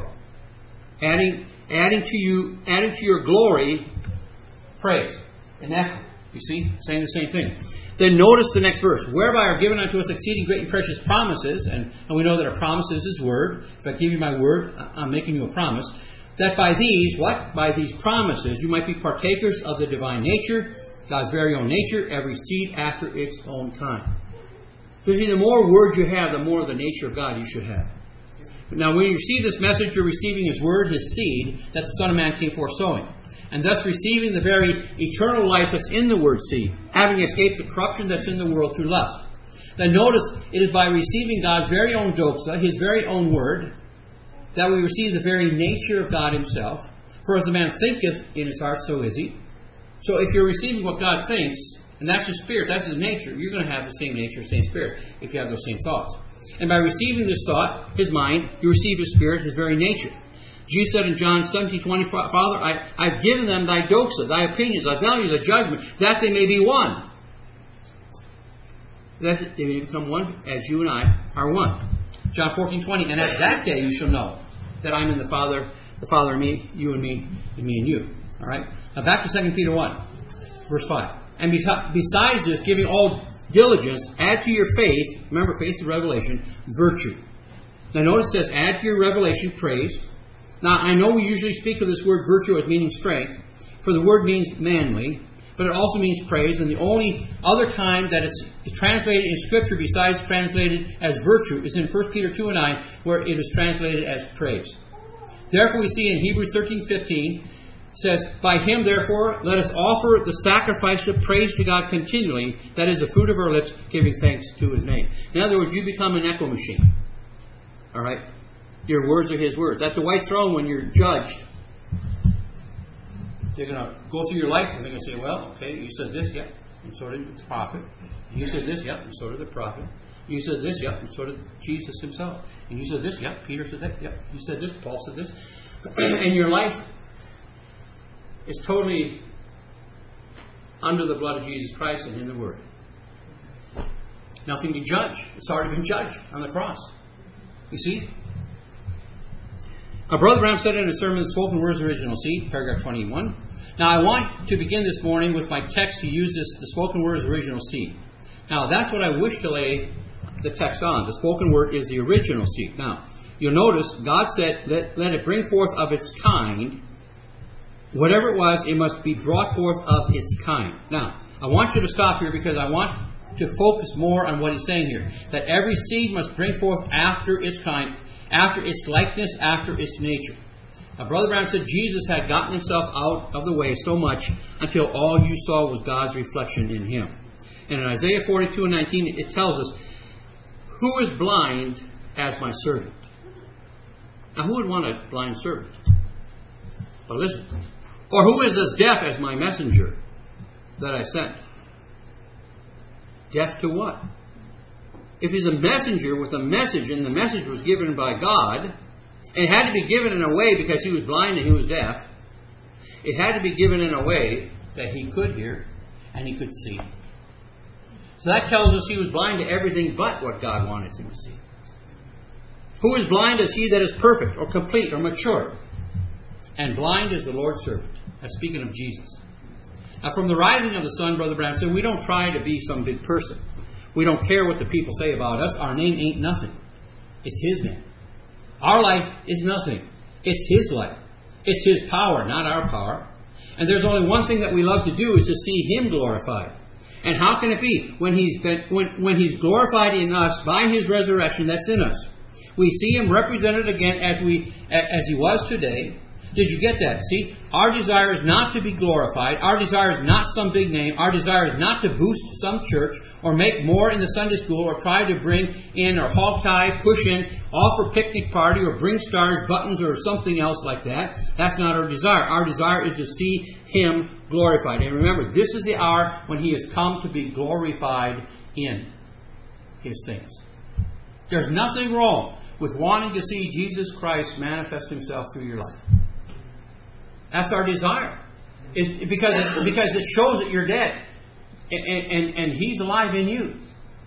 Adding to your glory, praise. An echo. You see? Saying the same thing. Then notice the next verse. "Whereby are given unto us exceeding great and precious promises," and we know that a promise is His word. If I give you my word, I'm making you a promise. "That by these," what? "By these promises, you might be partakers of the divine nature," God's very own nature, "every seed after its own kind." Because the more words you have, the more of the nature of God you should have. Now, when you receive this message, you're receiving His word, His seed, that the Son of Man came forth sowing. And thus receiving the very eternal life that's in the word seed, having escaped the corruption that's in the world through lust. Then notice, it is by receiving God's very own doxa, His very own word, that we receive the very nature of God Himself. "For as a man thinketh in his heart, so is he." So if you're receiving what God thinks, and that's His spirit, that's His nature, you're going to have the same nature, same spirit, if you have those same thoughts. And by receiving this thought, His mind, you receive His spirit, His very nature. Jesus said in John 17:20, "Father, I've given them Thy doxa, Thy opinions, Thy values, Thy judgment, that they may be one." That they may become one as you and I are one. John 14:20, "And at that day you shall know that I'm in the Father in me, you and me, and me and you." All right? Now back to 2 Peter 1, verse 5. "And besides this, giving all diligence, add to your faith," remember faith is revelation, "virtue." Now notice it says, add to your revelation praise. Now I know we usually speak of this word virtue as meaning strength, for the word means manly, but it also means praise, and the only other time that it's translated in Scripture besides translated as virtue is in 1 Peter 2 and 9, where it is translated as praise. Therefore we see in Hebrews 13:15, says, "By Him, therefore, let us offer the sacrifice of praise to God continually, that is the fruit of our lips, giving thanks to His name." In other words, you become an echo machine. All right? Your words are His words. At the white throne, when you're judged, they're going to go through your life and they're going to say, "Well, okay, you said this, yep, and so did the prophet. You said this, yep, and so did the prophet. You said this, yep, and so did Jesus Himself. And you said this, yep, Peter said that, yep. You said this, Paul said this." And your life is totally under the blood of Jesus Christ and in the Word. Nothing to judge. It's already been judged on the cross. You see? Our Brother Branham said in his sermon, Spoken Words Original Seed, paragraph 21. Now, I want to begin this morning with my text to use the Spoken Words Original Seed. Now, that's what I wish to lay the text on. The spoken word is the original seed. Now, you'll notice God said, let it bring forth of its kind. Whatever it was, it must be brought forth of its kind. Now, I want you to stop here because I want to focus more on what he's saying here. That every seed must bring forth after its kind, after its likeness, after its nature. Now, Brother Branham said Jesus had gotten himself out of the way so much until all you saw was God's reflection in him. And in Isaiah 42:19, it tells us, who is blind as my servant? Now, who would want a blind servant? But listen. Or who is as deaf as my messenger that I sent? Deaf to what? If he's a messenger with a message, and the message was given by God, and it had to be given in a way because he was blind and he was deaf, it had to be given in a way that he could hear and he could see. So that tells us he was blind to everything but what God wanted him to see. Who is blind as he that is perfect or complete or mature? And blind is the Lord's servant. That's speaking of Jesus. Now, from the rising of the sun, Brother Branham said, we don't try to be some big person. We don't care what the people say about us. Our name ain't nothing. It's his name. Our life is nothing. It's his life. It's his power, not our power. And there's only one thing that we love to do is to see him glorified. And how can it be? When he's glorified in us by his resurrection that's in us. We see him represented again as he was today. Did you get that? See, our desire is not to be glorified. Our desire is not some big name. Our desire is not to boost some church or make more in the Sunday school or try to bring in or hog tie, push in, offer picnic party or bring stars, buttons or something else like that. That's not our desire. Our desire is to see him glorified. And remember, this is the hour when he has come to be glorified in his saints. There's nothing wrong with wanting to see Jesus Christ manifest himself through your life. That's our desire. Because it shows that you're dead. And he's alive in you.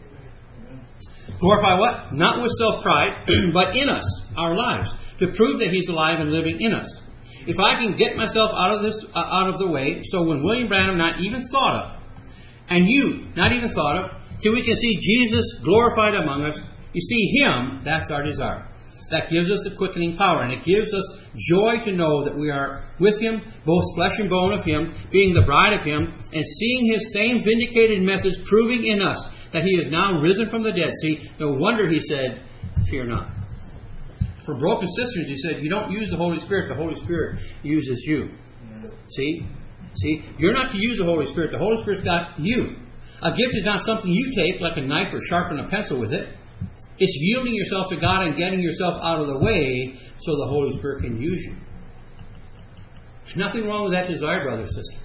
Glorify what? Not with self-pride, but in us, our lives. To prove that he's alive and living in us. If I can get myself out of the way, so when William Branham not even thought of, and you not even thought of, till we can see Jesus glorified among us, you see him, that's our desire. That gives us a quickening power, and it gives us joy to know that we are with him, both flesh and bone of him, being the bride of him, and seeing his same vindicated message proving in us that he is now risen from the dead. See, no wonder he said, fear not. For broken cisterns, he said, you don't use the Holy Spirit, the Holy Spirit uses you. See, you're not to use the Holy Spirit, the Holy Spirit's got you. A gift is not something you take like a knife or sharpen a pencil with it. It's yielding yourself to God and getting yourself out of the way so the Holy Spirit can use you. There's nothing wrong with that desire, brother and sister.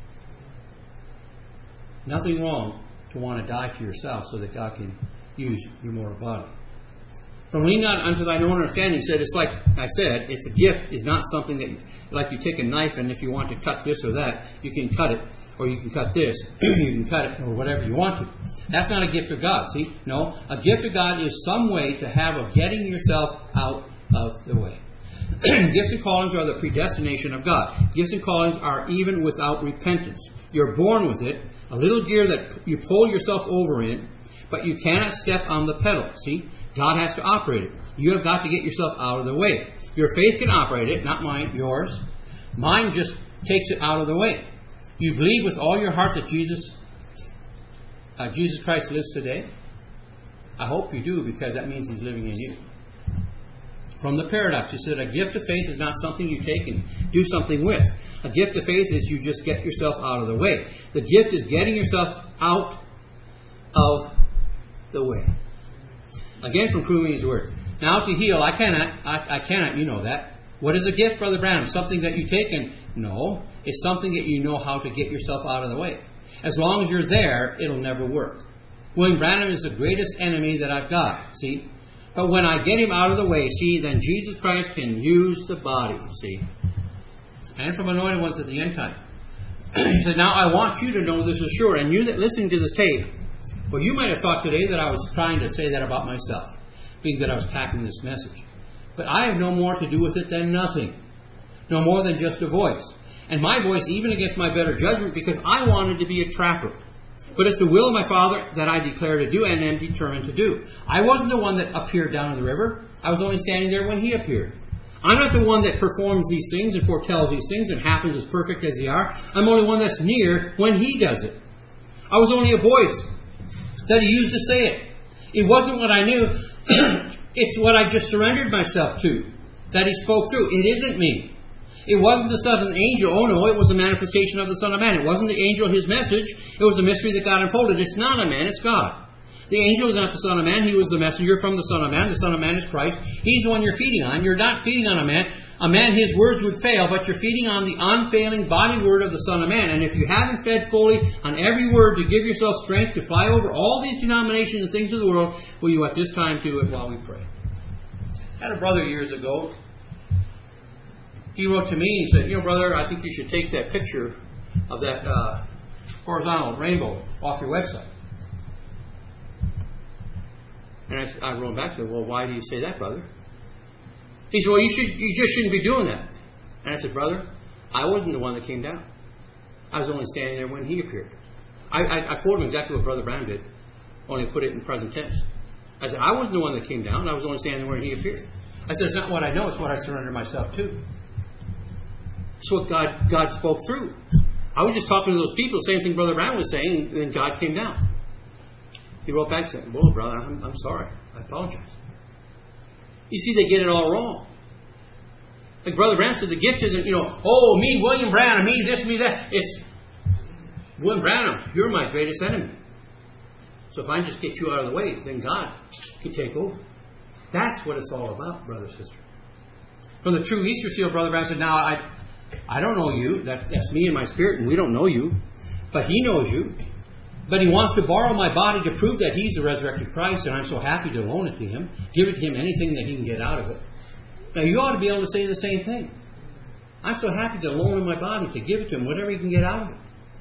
Nothing wrong to want to die for yourself so that God can use your mortal body. From lean not unto thine own understanding, said it's like I said, it's a gift, is not something that, like you take a knife and if you want to cut this or that, you can cut it. Or you can cut this, you can cut it, or whatever you want to. That's not a gift of God, see? No, a gift of God is some way to have of getting yourself out of the way. Gifts and callings are the predestination of God. Gifts and callings are even without repentance. You're born with it, a little gear that you pull yourself over in, but you cannot step on the pedal, see? God has to operate it. You have got to get yourself out of the way. Your faith can operate it, not mine, yours. Mine just takes it out of the way. You believe with all your heart that Jesus Christ lives today? I hope you do, because that means he's living in you. From the paradox, he said, a gift of faith is not something you take and do something with. A gift of faith is you just get yourself out of the way. The gift is getting yourself out of the way. Again, from proving his word. Now to heal, I cannot, you know that. What is a gift, Brother Branham? Something that you take and... No, it's something that you know how to get yourself out of the way. As long as you're there, it'll never work. William Branham is the greatest enemy that I've got, see? But when I get him out of the way, see, then Jesus Christ can use the body, see? And from anointed ones at the end time. He said, now I want you to know this is sure. And you that listening to this tape, well, you might have thought today that I was trying to say that about myself, being that I was packing this message. But I have no more to do with it than nothing. No more than just a voice. And my voice even against my better judgment, because I wanted to be a trapper. But it's the will of my Father that I declare to do and am determined to do. I wasn't the one that appeared down in the river. I was only standing there when He appeared. I'm not the one that performs these things and foretells these things and happens as perfect as they are. I'm only one that's near when He does it. I was only a voice that He used to say it. It wasn't what I knew. It's what I just surrendered myself to, that He spoke through. It isn't me. It wasn't the Son of an angel. Oh no, it was a manifestation of the Son of Man. It wasn't the angel, his message. It was a mystery that God unfolded. It's not a man, it's God. The angel is not the Son of Man. He was the messenger from the Son of Man. The Son of Man is Christ. He's the one you're feeding on. You're not feeding on a man. A man, his words would fail, but you're feeding on the unfailing body word of the Son of Man. And if you haven't fed fully on every word to give yourself strength to fly over all these denominations and things of the world, will you at this time do it while we pray? I had a brother years ago. He wrote to me and he said, you know, brother, I think you should take that picture of that horizontal rainbow off your website. And I wrote back to him, well, why do you say that, brother? He said, well, you just shouldn't be doing that. And I said, brother, I wasn't the one that came down. I was only standing there when He appeared. I quoted him exactly what Brother Brown did, only put it in present tense. I said, I wasn't the one that came down. I was only standing there when He appeared. I said, it's not what I know, it's what I surrender myself to. It's what God spoke through. I was just talking to those people, same thing Brother Brown was saying, and God came down. He wrote back saying, well, brother, I'm sorry. I apologize. You see, they get it all wrong. Like Brother Brown said, the gift isn't, oh, me, William Branham, me, this, me, that. It's, William Branham, you're my greatest enemy. So if I just get you out of the way, then God can take over. That's what it's all about, brother, sister. From the true Easter seal, Brother Brown said, now, I don't know you. That's me and my spirit, and we don't know you. But He knows you. But He wants to borrow my body to prove that He's the resurrected Christ, and I'm so happy to loan it to Him. Give it to Him, anything that He can get out of it. Now, you ought to be able to say the same thing. I'm so happy to loan Him my body, to give it to Him, whatever He can get out of it.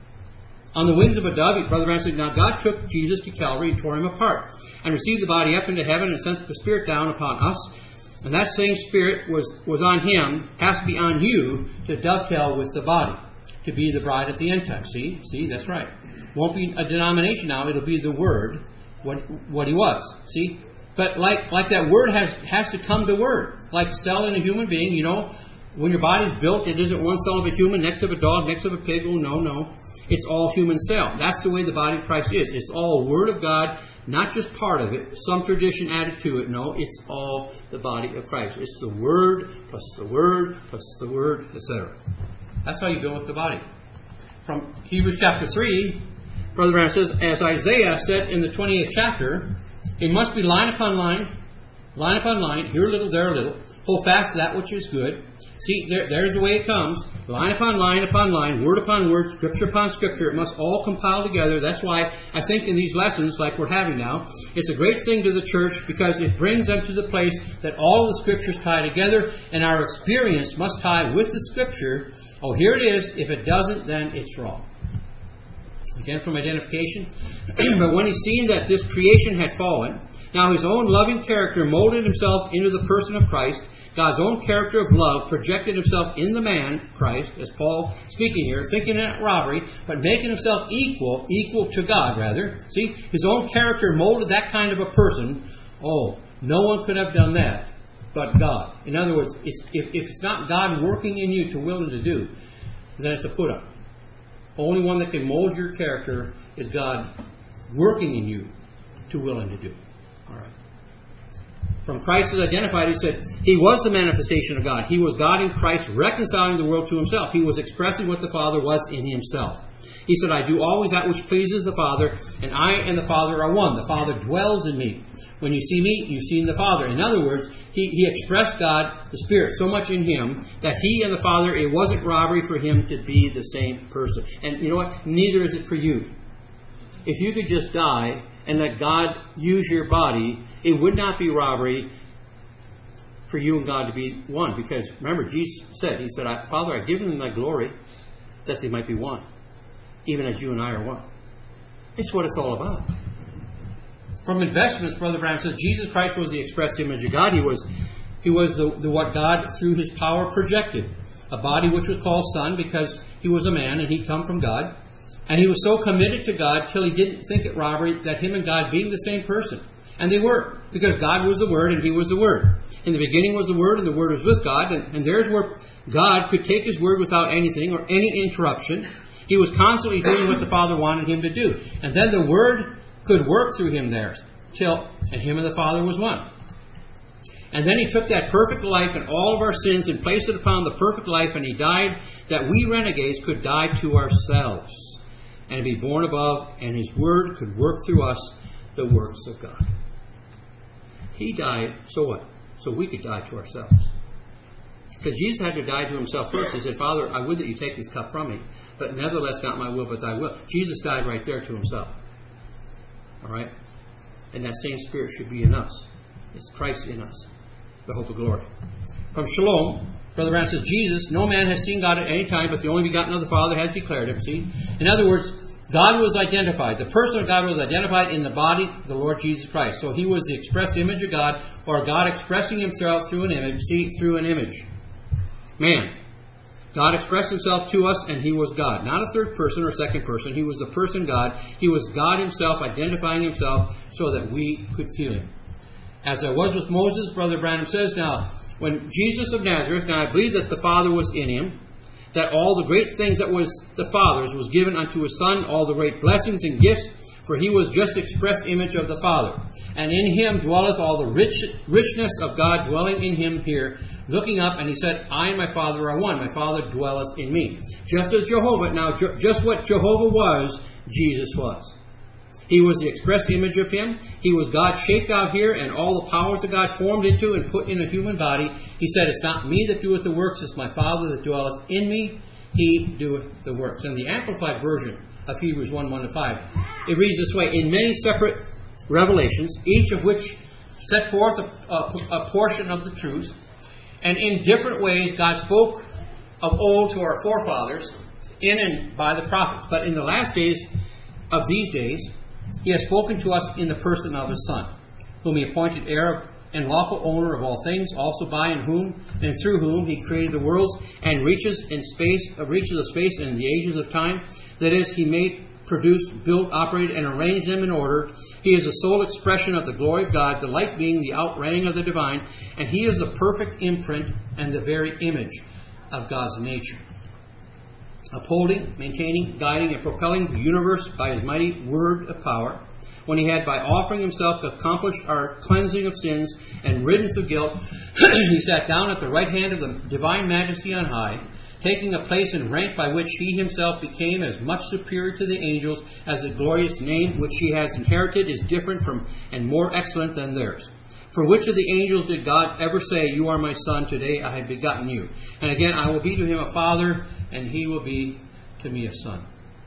On the wings of a dove, Brother Brown said, now God took Jesus to Calvary and tore Him apart, and received the body up into heaven and sent the Spirit down upon us. And that same Spirit was on Him, has to be on you to dovetail with the body, to be the bride at the end time. See, that's right. Won't be a denomination now, it'll be the Word, what He was. See? But like that Word has to come to Word. Like cell in a human being, when your body's built, it isn't one cell of a human, next of a dog, next of a pig. Oh, no. It's all human cell. That's the way the body of Christ is. It's all Word of God, not just part of it, some tradition added to it. No, it's all the body of Christ. It's the Word, plus the Word, plus the Word, etc. That's how you build up the body. From Hebrews chapter 3, Brother Brown says, as Isaiah said in the 28th chapter, it must be line upon line, line upon line, here a little, there a little, hold fast to that which is good. See, there's the way it comes. Line upon line upon line, word upon word, scripture upon scripture. It must all compile together. That's why I think in these lessons, like we're having now, it's a great thing to the church because it brings them to the place that all the scriptures tie together, and our experience must tie with the scripture. Oh, here it is. If it doesn't, then it's wrong. Again, from identification. But when He's seen that this creation had fallen, now His own loving character molded Himself into the person of Christ. God's own character of love projected Himself in the man, Christ, as Paul speaking here, thinking it robbery, but making Himself equal to God, rather. See, His own character molded that kind of a person. Oh, no one could have done that but God. In other words, if it's not God working in you to will and to do, then it's a put-up. Only one that can mold your character is God working in you to will and to do. All right. From Christ is identified, He said, He was the manifestation of God. He was God in Christ, reconciling the world to Himself. He was expressing what the Father was in Himself. He said, I do always that which pleases the Father, and I and the Father are one. The Father dwells in me. When you see me, you've seen the Father. In other words, He expressed God, the Spirit, so much in Him that He and the Father, it wasn't robbery for Him to be the same person. And you know what? Neither is it for you. If you could just die and let God use your body, it would not be robbery for you and God to be one. Because remember, Jesus said, He said, Father, I've given them Thy glory that they might be one, even as you and I are one. It's what it's all about. From investments, Brother Brown says, Jesus Christ was the express image of God. He was He was the what God, through His power, projected. A body which was called Son because He was a man and He come from God. And He was so committed to God till He didn't think it robbery that Him and God being the same person. And they were, because God was the Word and He was the Word. In the beginning was the Word, and the Word was with God. And there's where God could take His Word without anything or any interruption. He was constantly doing what the Father wanted Him to do. And then the Word could work through Him there. And Him and the Father was one. And then He took that perfect life and all of our sins and placed it upon the perfect life, and He died that we renegades could die to ourselves and be born above, and His Word could work through us the works of God. He died, so what? So we could die to ourselves. Because Jesus had to die to Himself first. He said, Father, I would that You take this cup from me, but nevertheless not my will, but Thy will. Jesus died right there to Himself. All right? And that same Spirit should be in us. It's Christ in us, the hope of glory. From Shalom, Brother Branham says, Jesus, no man has seen God at any time, but the only begotten of the Father has declared Him. See? In other words, God was identified. The person of God was identified in the body, the Lord Jesus Christ. So He was the express image of God, or God expressing Himself through an image. See, through an image. Man. God expressed Himself to us, and He was God. Not a third person or second person. He was the person God. He was God Himself, identifying Himself so that we could feel Him. As I was with Moses, Brother Branham says, now, when Jesus of Nazareth, now I believe that the Father was in Him, that all the great things that was the Father's was given unto His Son, all the great blessings and gifts, for He was just express image of the Father. And in Him dwelleth all the richness of God dwelling in Him here, looking up, and He said, I and my Father are one. My Father dwelleth in me. Just as Jehovah, now just what Jehovah was, Jesus was. He was the express image of Him. He was God shaped out here, and all the powers of God formed into and put in a human body. He said, it's not me that doeth the works, it's my Father that dwelleth in me. He doeth the works. And the Amplified Version of Hebrews 1:1-5, it reads this way, in many separate revelations, each of which set forth a portion of the truth, and in different ways God spoke of old to our forefathers in and by the prophets. But in the last days of these days, He has spoken to us in the person of His Son, whom He appointed heir and lawful owner of all things, also by and whom and through whom He created the worlds and reaches of space and the ages of time. That is, He made, produced, built, operated, and arranged them in order. He is the sole expression of the glory of God, the light being the outraying of the divine, and He is the perfect imprint and the very image of God's nature, upholding, maintaining, guiding, and propelling the universe by His mighty word of power, when He had, by offering Himself, accomplished our cleansing of sins and riddance of guilt. He sat down at the right hand of the divine majesty on high, taking a place and rank by which He Himself became as much superior to the angels as the glorious name which He has inherited is different from and more excellent than theirs. For which of the angels did God ever say, You are my Son, today I have begotten you? And again, I will be to him a father, and he will be to me a son.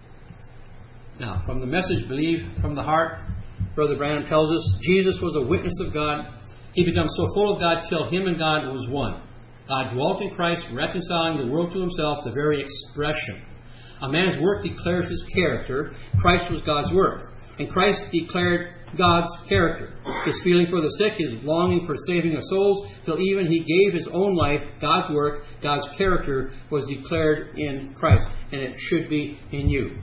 Now, from the message, Believe from the Heart, Brother Branham tells us, Jesus was a witness of God. He became so full of God till Him and God was one. God dwelt in Christ, reconciling the world to Himself, the very expression. A man's work declares his character. Christ was God's work. And Christ declared God's character. His feeling for the sick, His longing for saving of souls, till even He gave His own life. God's work, God's character was declared in Christ. And it should be in you.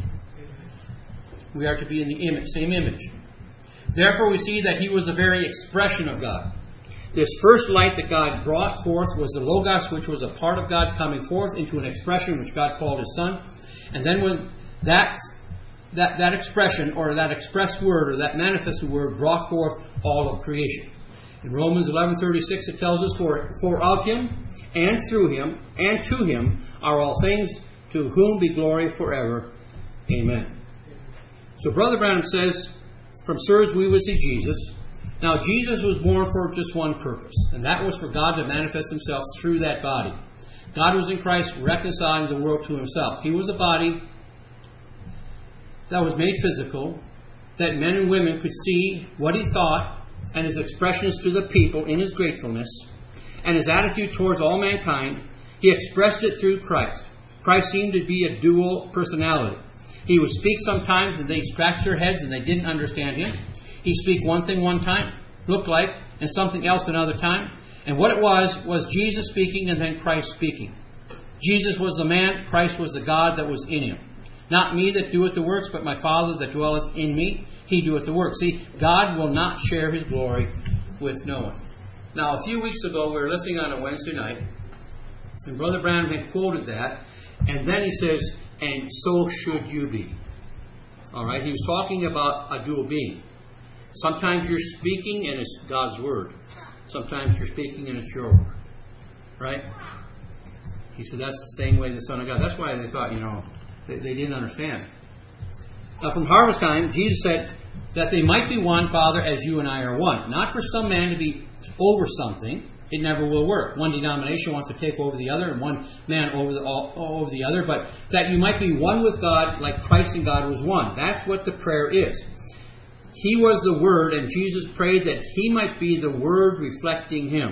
We are to be in the same image. Therefore we see that He was the very expression of God. This first light that God brought forth was the Logos, which was a part of God coming forth into an expression which God called His Son. And then when that expression, or that expressed word, or that manifested word, brought forth all of creation. In Romans 11:36 it tells us, For of Him, and through Him, and to Him are all things, to whom be glory forever. Amen. So Brother Branham says, from Sirs we would see Jesus. Now Jesus was born for just one purpose, and that was for God to manifest Himself through that body. God was in Christ reconciling the world to Himself. He was a body that was made physical, that men and women could see what He thought and His expressions to the people in His gratefulness and His attitude towards all mankind. He expressed it through Christ. Christ seemed to be a dual personality. He would speak sometimes and they scratched their heads and they didn't understand Him. He'd speak one thing one time, look like, and something else another time. And what it was Jesus speaking and then Christ speaking. Jesus was the man, Christ was the God that was in him. Not me that doeth the works, but my Father that dwelleth in me, he doeth the works. See, God will not share his glory with no one. Now, a few weeks ago, we were listening on a Wednesday night, and Brother Branham had quoted that, and then he says, and so should you be. All right? He was talking about a dual being. Sometimes you're speaking and it's God's Word. Sometimes you're speaking and it's your Word. Right? He said that's the same way the Son of God. That's why they thought, they didn't understand. Now, from harvest time, Jesus said that they might be one, Father, as you and I are one. Not for some man to be over something. It never will work. One denomination wants to take over the other and one man over the other. But that you might be one with God like Christ and God was one. That's what the prayer is. He was the Word, and Jesus prayed that He might be the Word reflecting Him.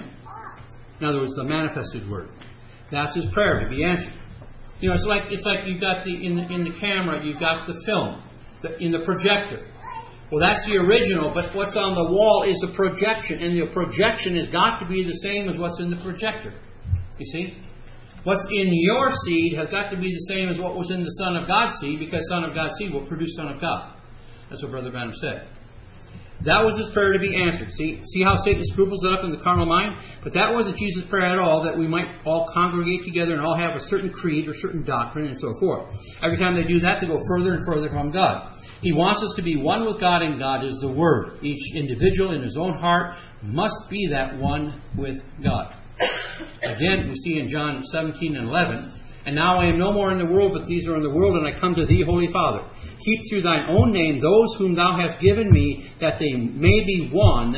In other words, the manifested Word. That's His prayer to be answered. It's like you've got in the camera, you've got the film in the projector. Well, that's the original, but what's on the wall is a projection, and the projection has got to be the same as what's in the projector. You see? What's in your seed has got to be the same as what was in the Son of God's seed, because Son of God's seed will produce Son of God. That's what Brother Branham said. That was his prayer to be answered. See how Satan scruples it up in the carnal mind? But that wasn't Jesus' prayer at all, that we might all congregate together and all have a certain creed or certain doctrine and so forth. Every time they do that, they go further and further from God. He wants us to be one with God, and God is the Word. Each individual in his own heart must be that one with God. Again, we see in John 17 and 11, and now I am no more in the world, but these are in the world, and I come to thee, Holy Father. Keep through thine own name those whom thou hast given me, that they may be one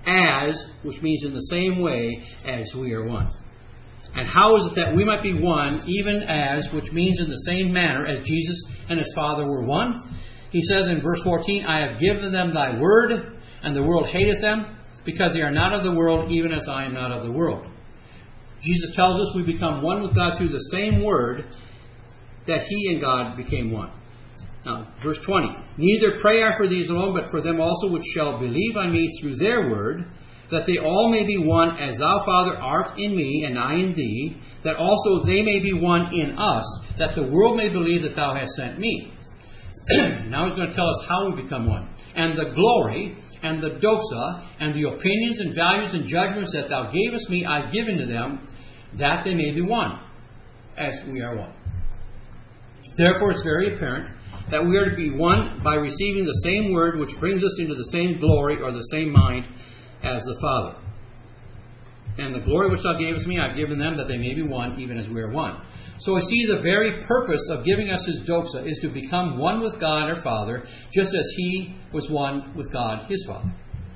as, which means in the same way as we are one. And how is it that we might be one, even as, which means in the same manner as Jesus and his Father were one? He says in verse 14, I have given them thy word, and the world hateth them, because they are not of the world, even as I am not of the world. Jesus tells us we become one with God through the same word that He and God became one. Now, verse 20. Neither pray I for these alone, but for them also which shall believe on me through their word, that they all may be one, as thou, Father, art in me, and I in thee, that also they may be one in us, that the world may believe that thou hast sent me. Now he's going to tell us how we become one. And the glory, and the doxa, and the opinions and values and judgments that thou gavest me, I've given to them, that they may be one, as we are one. Therefore, it's very apparent that we are to be one by receiving the same word, which brings us into the same glory or the same mind as the Father. And the glory which thou gavest me, I've given them, that they may be one, even as we are one. So we see the very purpose of giving us His doxa is to become one with God our Father, just as He was one with God His Father.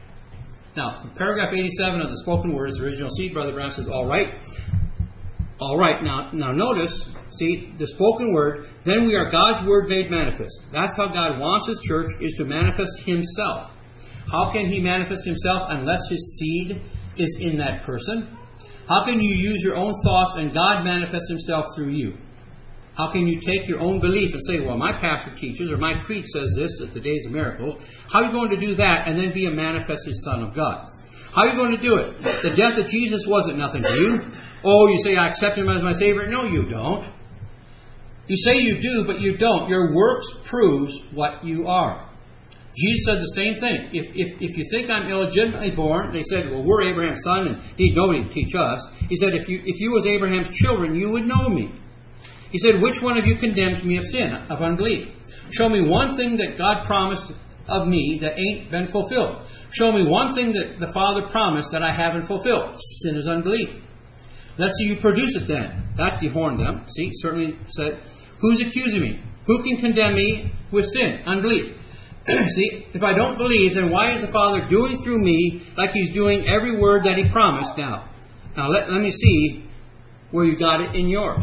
Now, from paragraph 87 of the spoken words, the original seed, Brother Branham says, all right. Now notice, see, the spoken word, then we are God's word made manifest. That's how God wants His church, is to manifest Himself. How can He manifest Himself unless His seed is in that person? How can you use your own thoughts and God manifest Himself through you? How can you take your own belief and say, well, my pastor teaches, or my creed says this at the days of miracles. How are you going to do that and then be a manifested Son of God? How are you going to do it? The death of Jesus wasn't nothing to you. Oh, you say, I accept Him as my Savior. No, you don't. You say you do, but you don't. Your works proves what you are. Jesus said the same thing. If you think I'm illegitimately born, they said, well, we're Abraham's son, and need nobody to teach us. He said, if you was Abraham's children, you would know me. He said, which one of you condemns me of sin, of unbelief? Show me one thing that God promised of me that ain't been fulfilled. Show me one thing that the Father promised that I haven't fulfilled. Sin is unbelief. Let's see you produce it then. That dehorned them. See, certainly said, who's accusing me? Who can condemn me with sin? Unbelief. See, if I don't believe, then why is the Father doing through me like He's doing every word that He promised now? Now let me see where you got it in yours.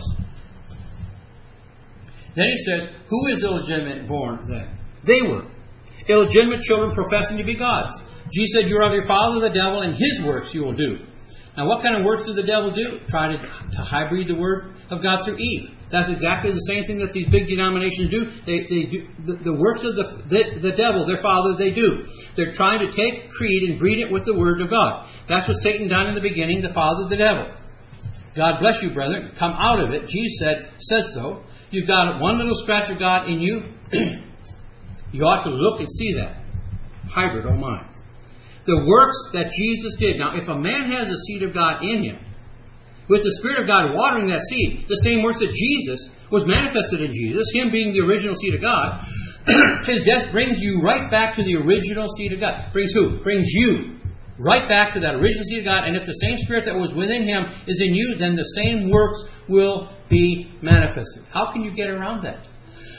Then He said, who is illegitimate born then? They were. Illegitimate children professing to be gods. Jesus said, you're of your father the devil, and his works you will do. Now, what kind of works does the devil do? Try to hybrid the Word of God through Eve. That's exactly the same thing that these big denominations do. They do the works of the devil, their father, they do. They're trying to take creed and breed it with the Word of God. That's what Satan done in the beginning, the father of the devil. God bless you, brethren. Come out of it. Jesus said so. You've got one little scratch of God in you. You ought to look and see that. Hybrid, oh my. The works that Jesus did. Now, if a man has the seed of God in him, with the Spirit of God watering that seed, the same works that Jesus was manifested in Jesus, him being the original seed of God, his death brings you right back to the original seed of God. Brings who? Brings you right back to that original seed of God. And if the same Spirit that was within him is in you, then the same works will be manifested. How can you get around that?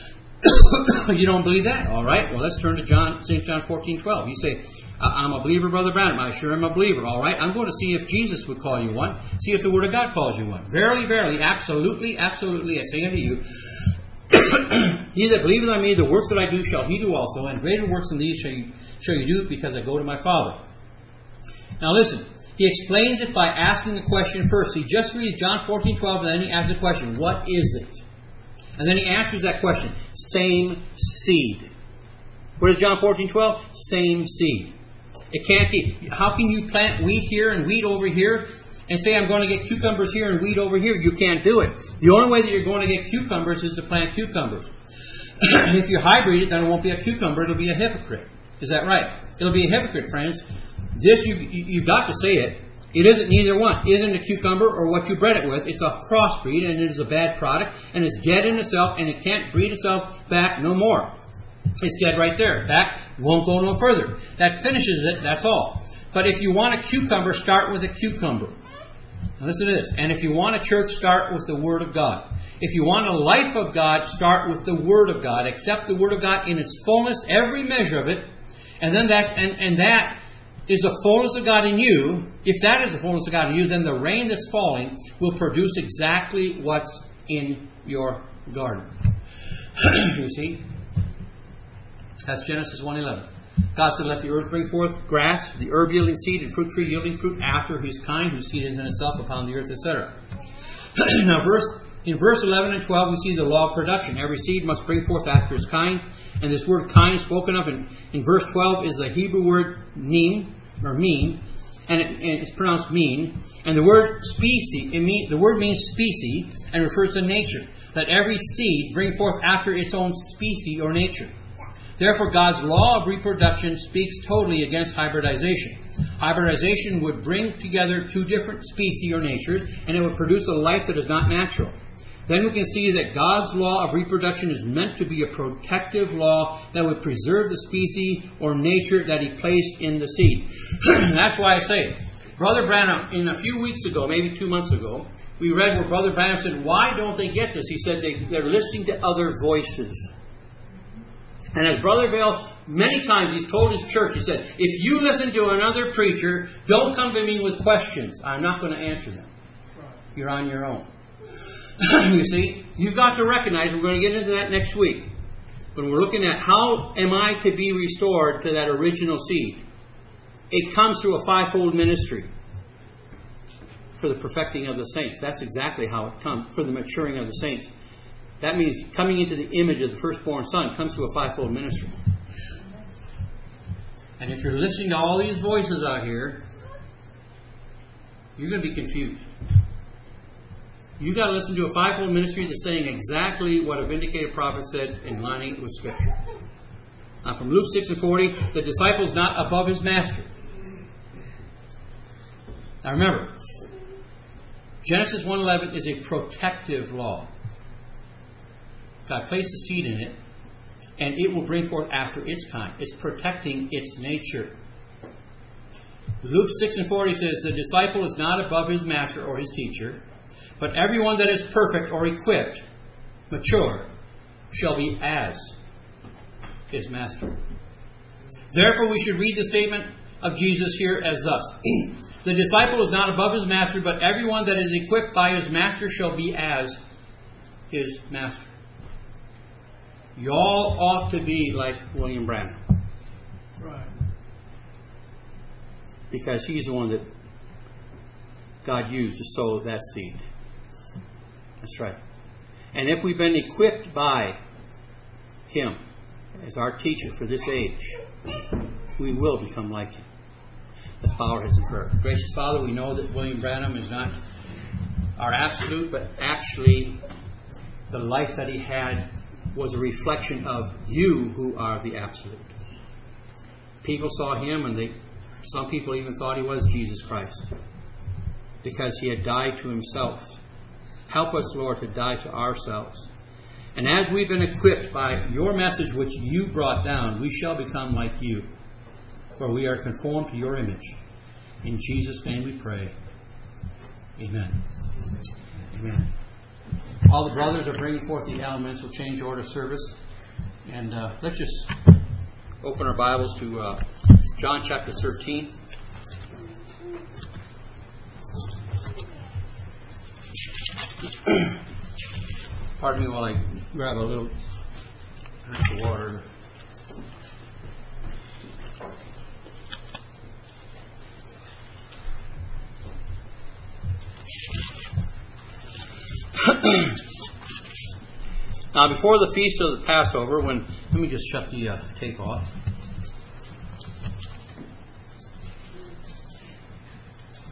You don't believe that? All right. Well, let's turn to St. John 14:12. You say, I'm a believer, Brother Branham. I sure am a believer. All right. I'm going to see if Jesus would call you one. See if the Word of God calls you one. Verily, verily, absolutely, absolutely, I say unto you, he that believeth on me, the works that I do shall he do also, and greater works than these shall you do, because I go to my Father. Now listen. He explains it by asking the question first. He just reads John 14:12, and then he asks the question, what is it? And then he answers that question. Same seed. What is John 14:12? Same seed. It can't be. How can you plant wheat here and wheat over here and say I'm going to get cucumbers here and wheat over here? You can't do it. The only way that you're going to get cucumbers is to plant cucumbers. And if you hybrid it, then it won't be a cucumber. It'll be a hypocrite. Is that right? It'll be a hypocrite, friends. This, you've got to say it. It isn't neither one. It isn't a cucumber or what you bred it with. It's a crossbreed, and it is a bad product, and it's dead in itself, and it can't breed itself back no more. It's dead right there. Back won't go no further. That finishes it, that's all. But if you want a cucumber, start with a cucumber. Now listen to this. And if you want a church, start with the Word of God. If you want a life of God, start with the Word of God. Accept the Word of God in its fullness, every measure of it, and then that is the fullness of God in you. If that is the fullness of God in you, then the rain that's falling will produce exactly what's in your garden. You see? That's Genesis 1:11. God said, let the earth bring forth grass, the herb yielding seed, and fruit tree yielding fruit after his kind, whose seed is in itself upon the earth, etc. Now, in verse 11 and 12, we see the law of production. Every seed must bring forth after its kind. And this word kind spoken of in verse 12 is the Hebrew word neem, or mean, and it's pronounced mean. And the word species, the word means species and refers to nature. Let every seed bring forth after its own species or nature. Therefore, God's law of reproduction speaks totally against hybridization. Hybridization would bring together two different species or natures, and it would produce a life that is not natural. Then we can see that God's law of reproduction is meant to be a protective law that would preserve the species or nature that he placed in the seed. That's why I say, Brother Branham, in a few weeks ago, maybe 2 months ago, we read where Brother Branham said, why don't they get this? He said they're listening to other voices. And as Brother Vail, many times he's told his church, he said, if you listen to another preacher, don't come to me with questions. I'm not going to answer them. You're on your own. You see, you've got to recognize, we're going to get into that next week, when we're looking at how am I to be restored to that original seed. It comes through a fivefold ministry for the perfecting of the saints. That's exactly how it comes, for the maturing of the saints. That means coming into the image of the firstborn son comes through a fivefold ministry. And if you're listening to all these voices out here, you're going to be confused. You've got to listen to a fivefold ministry that's saying exactly what a vindicated prophet said in lining with Scripture. Now from Luke 6:40, the disciple is not above his master. Now remember, Genesis 1:11 is a protective law. God placed the seed in it, and it will bring forth after its kind. It's protecting its nature. Luke 6:40 says, the disciple is not above his master or his teacher, but everyone that is perfect or equipped, mature, shall be as his master. Therefore, we should read the statement of Jesus here as thus. The disciple is not above his master, but everyone that is equipped by his master shall be as his master. You all ought to be like William Branham. Right. Because he's the one that God used to sow that seed. That's right. And if we've been equipped by Him as our teacher for this age, we will become like Him. Let's bow our heads in prayer. Gracious Father, we know that William Branham is not our absolute, but actually the life that he had was a reflection of you who are the absolute. People saw him, and some people even thought he was Jesus Christ, because he had died to himself. Help us, Lord, to die to ourselves. And as we've been equipped by your message which you brought down, we shall become like you, for we are conformed to your image. In Jesus' name we pray. Amen. Amen. All the brothers are bringing forth the elements. We'll change order of service. And let's just open our Bibles to John chapter 13. Pardon me while I grab a little drink of water. Now, before the feast of the Passover, let me just shut the tape off.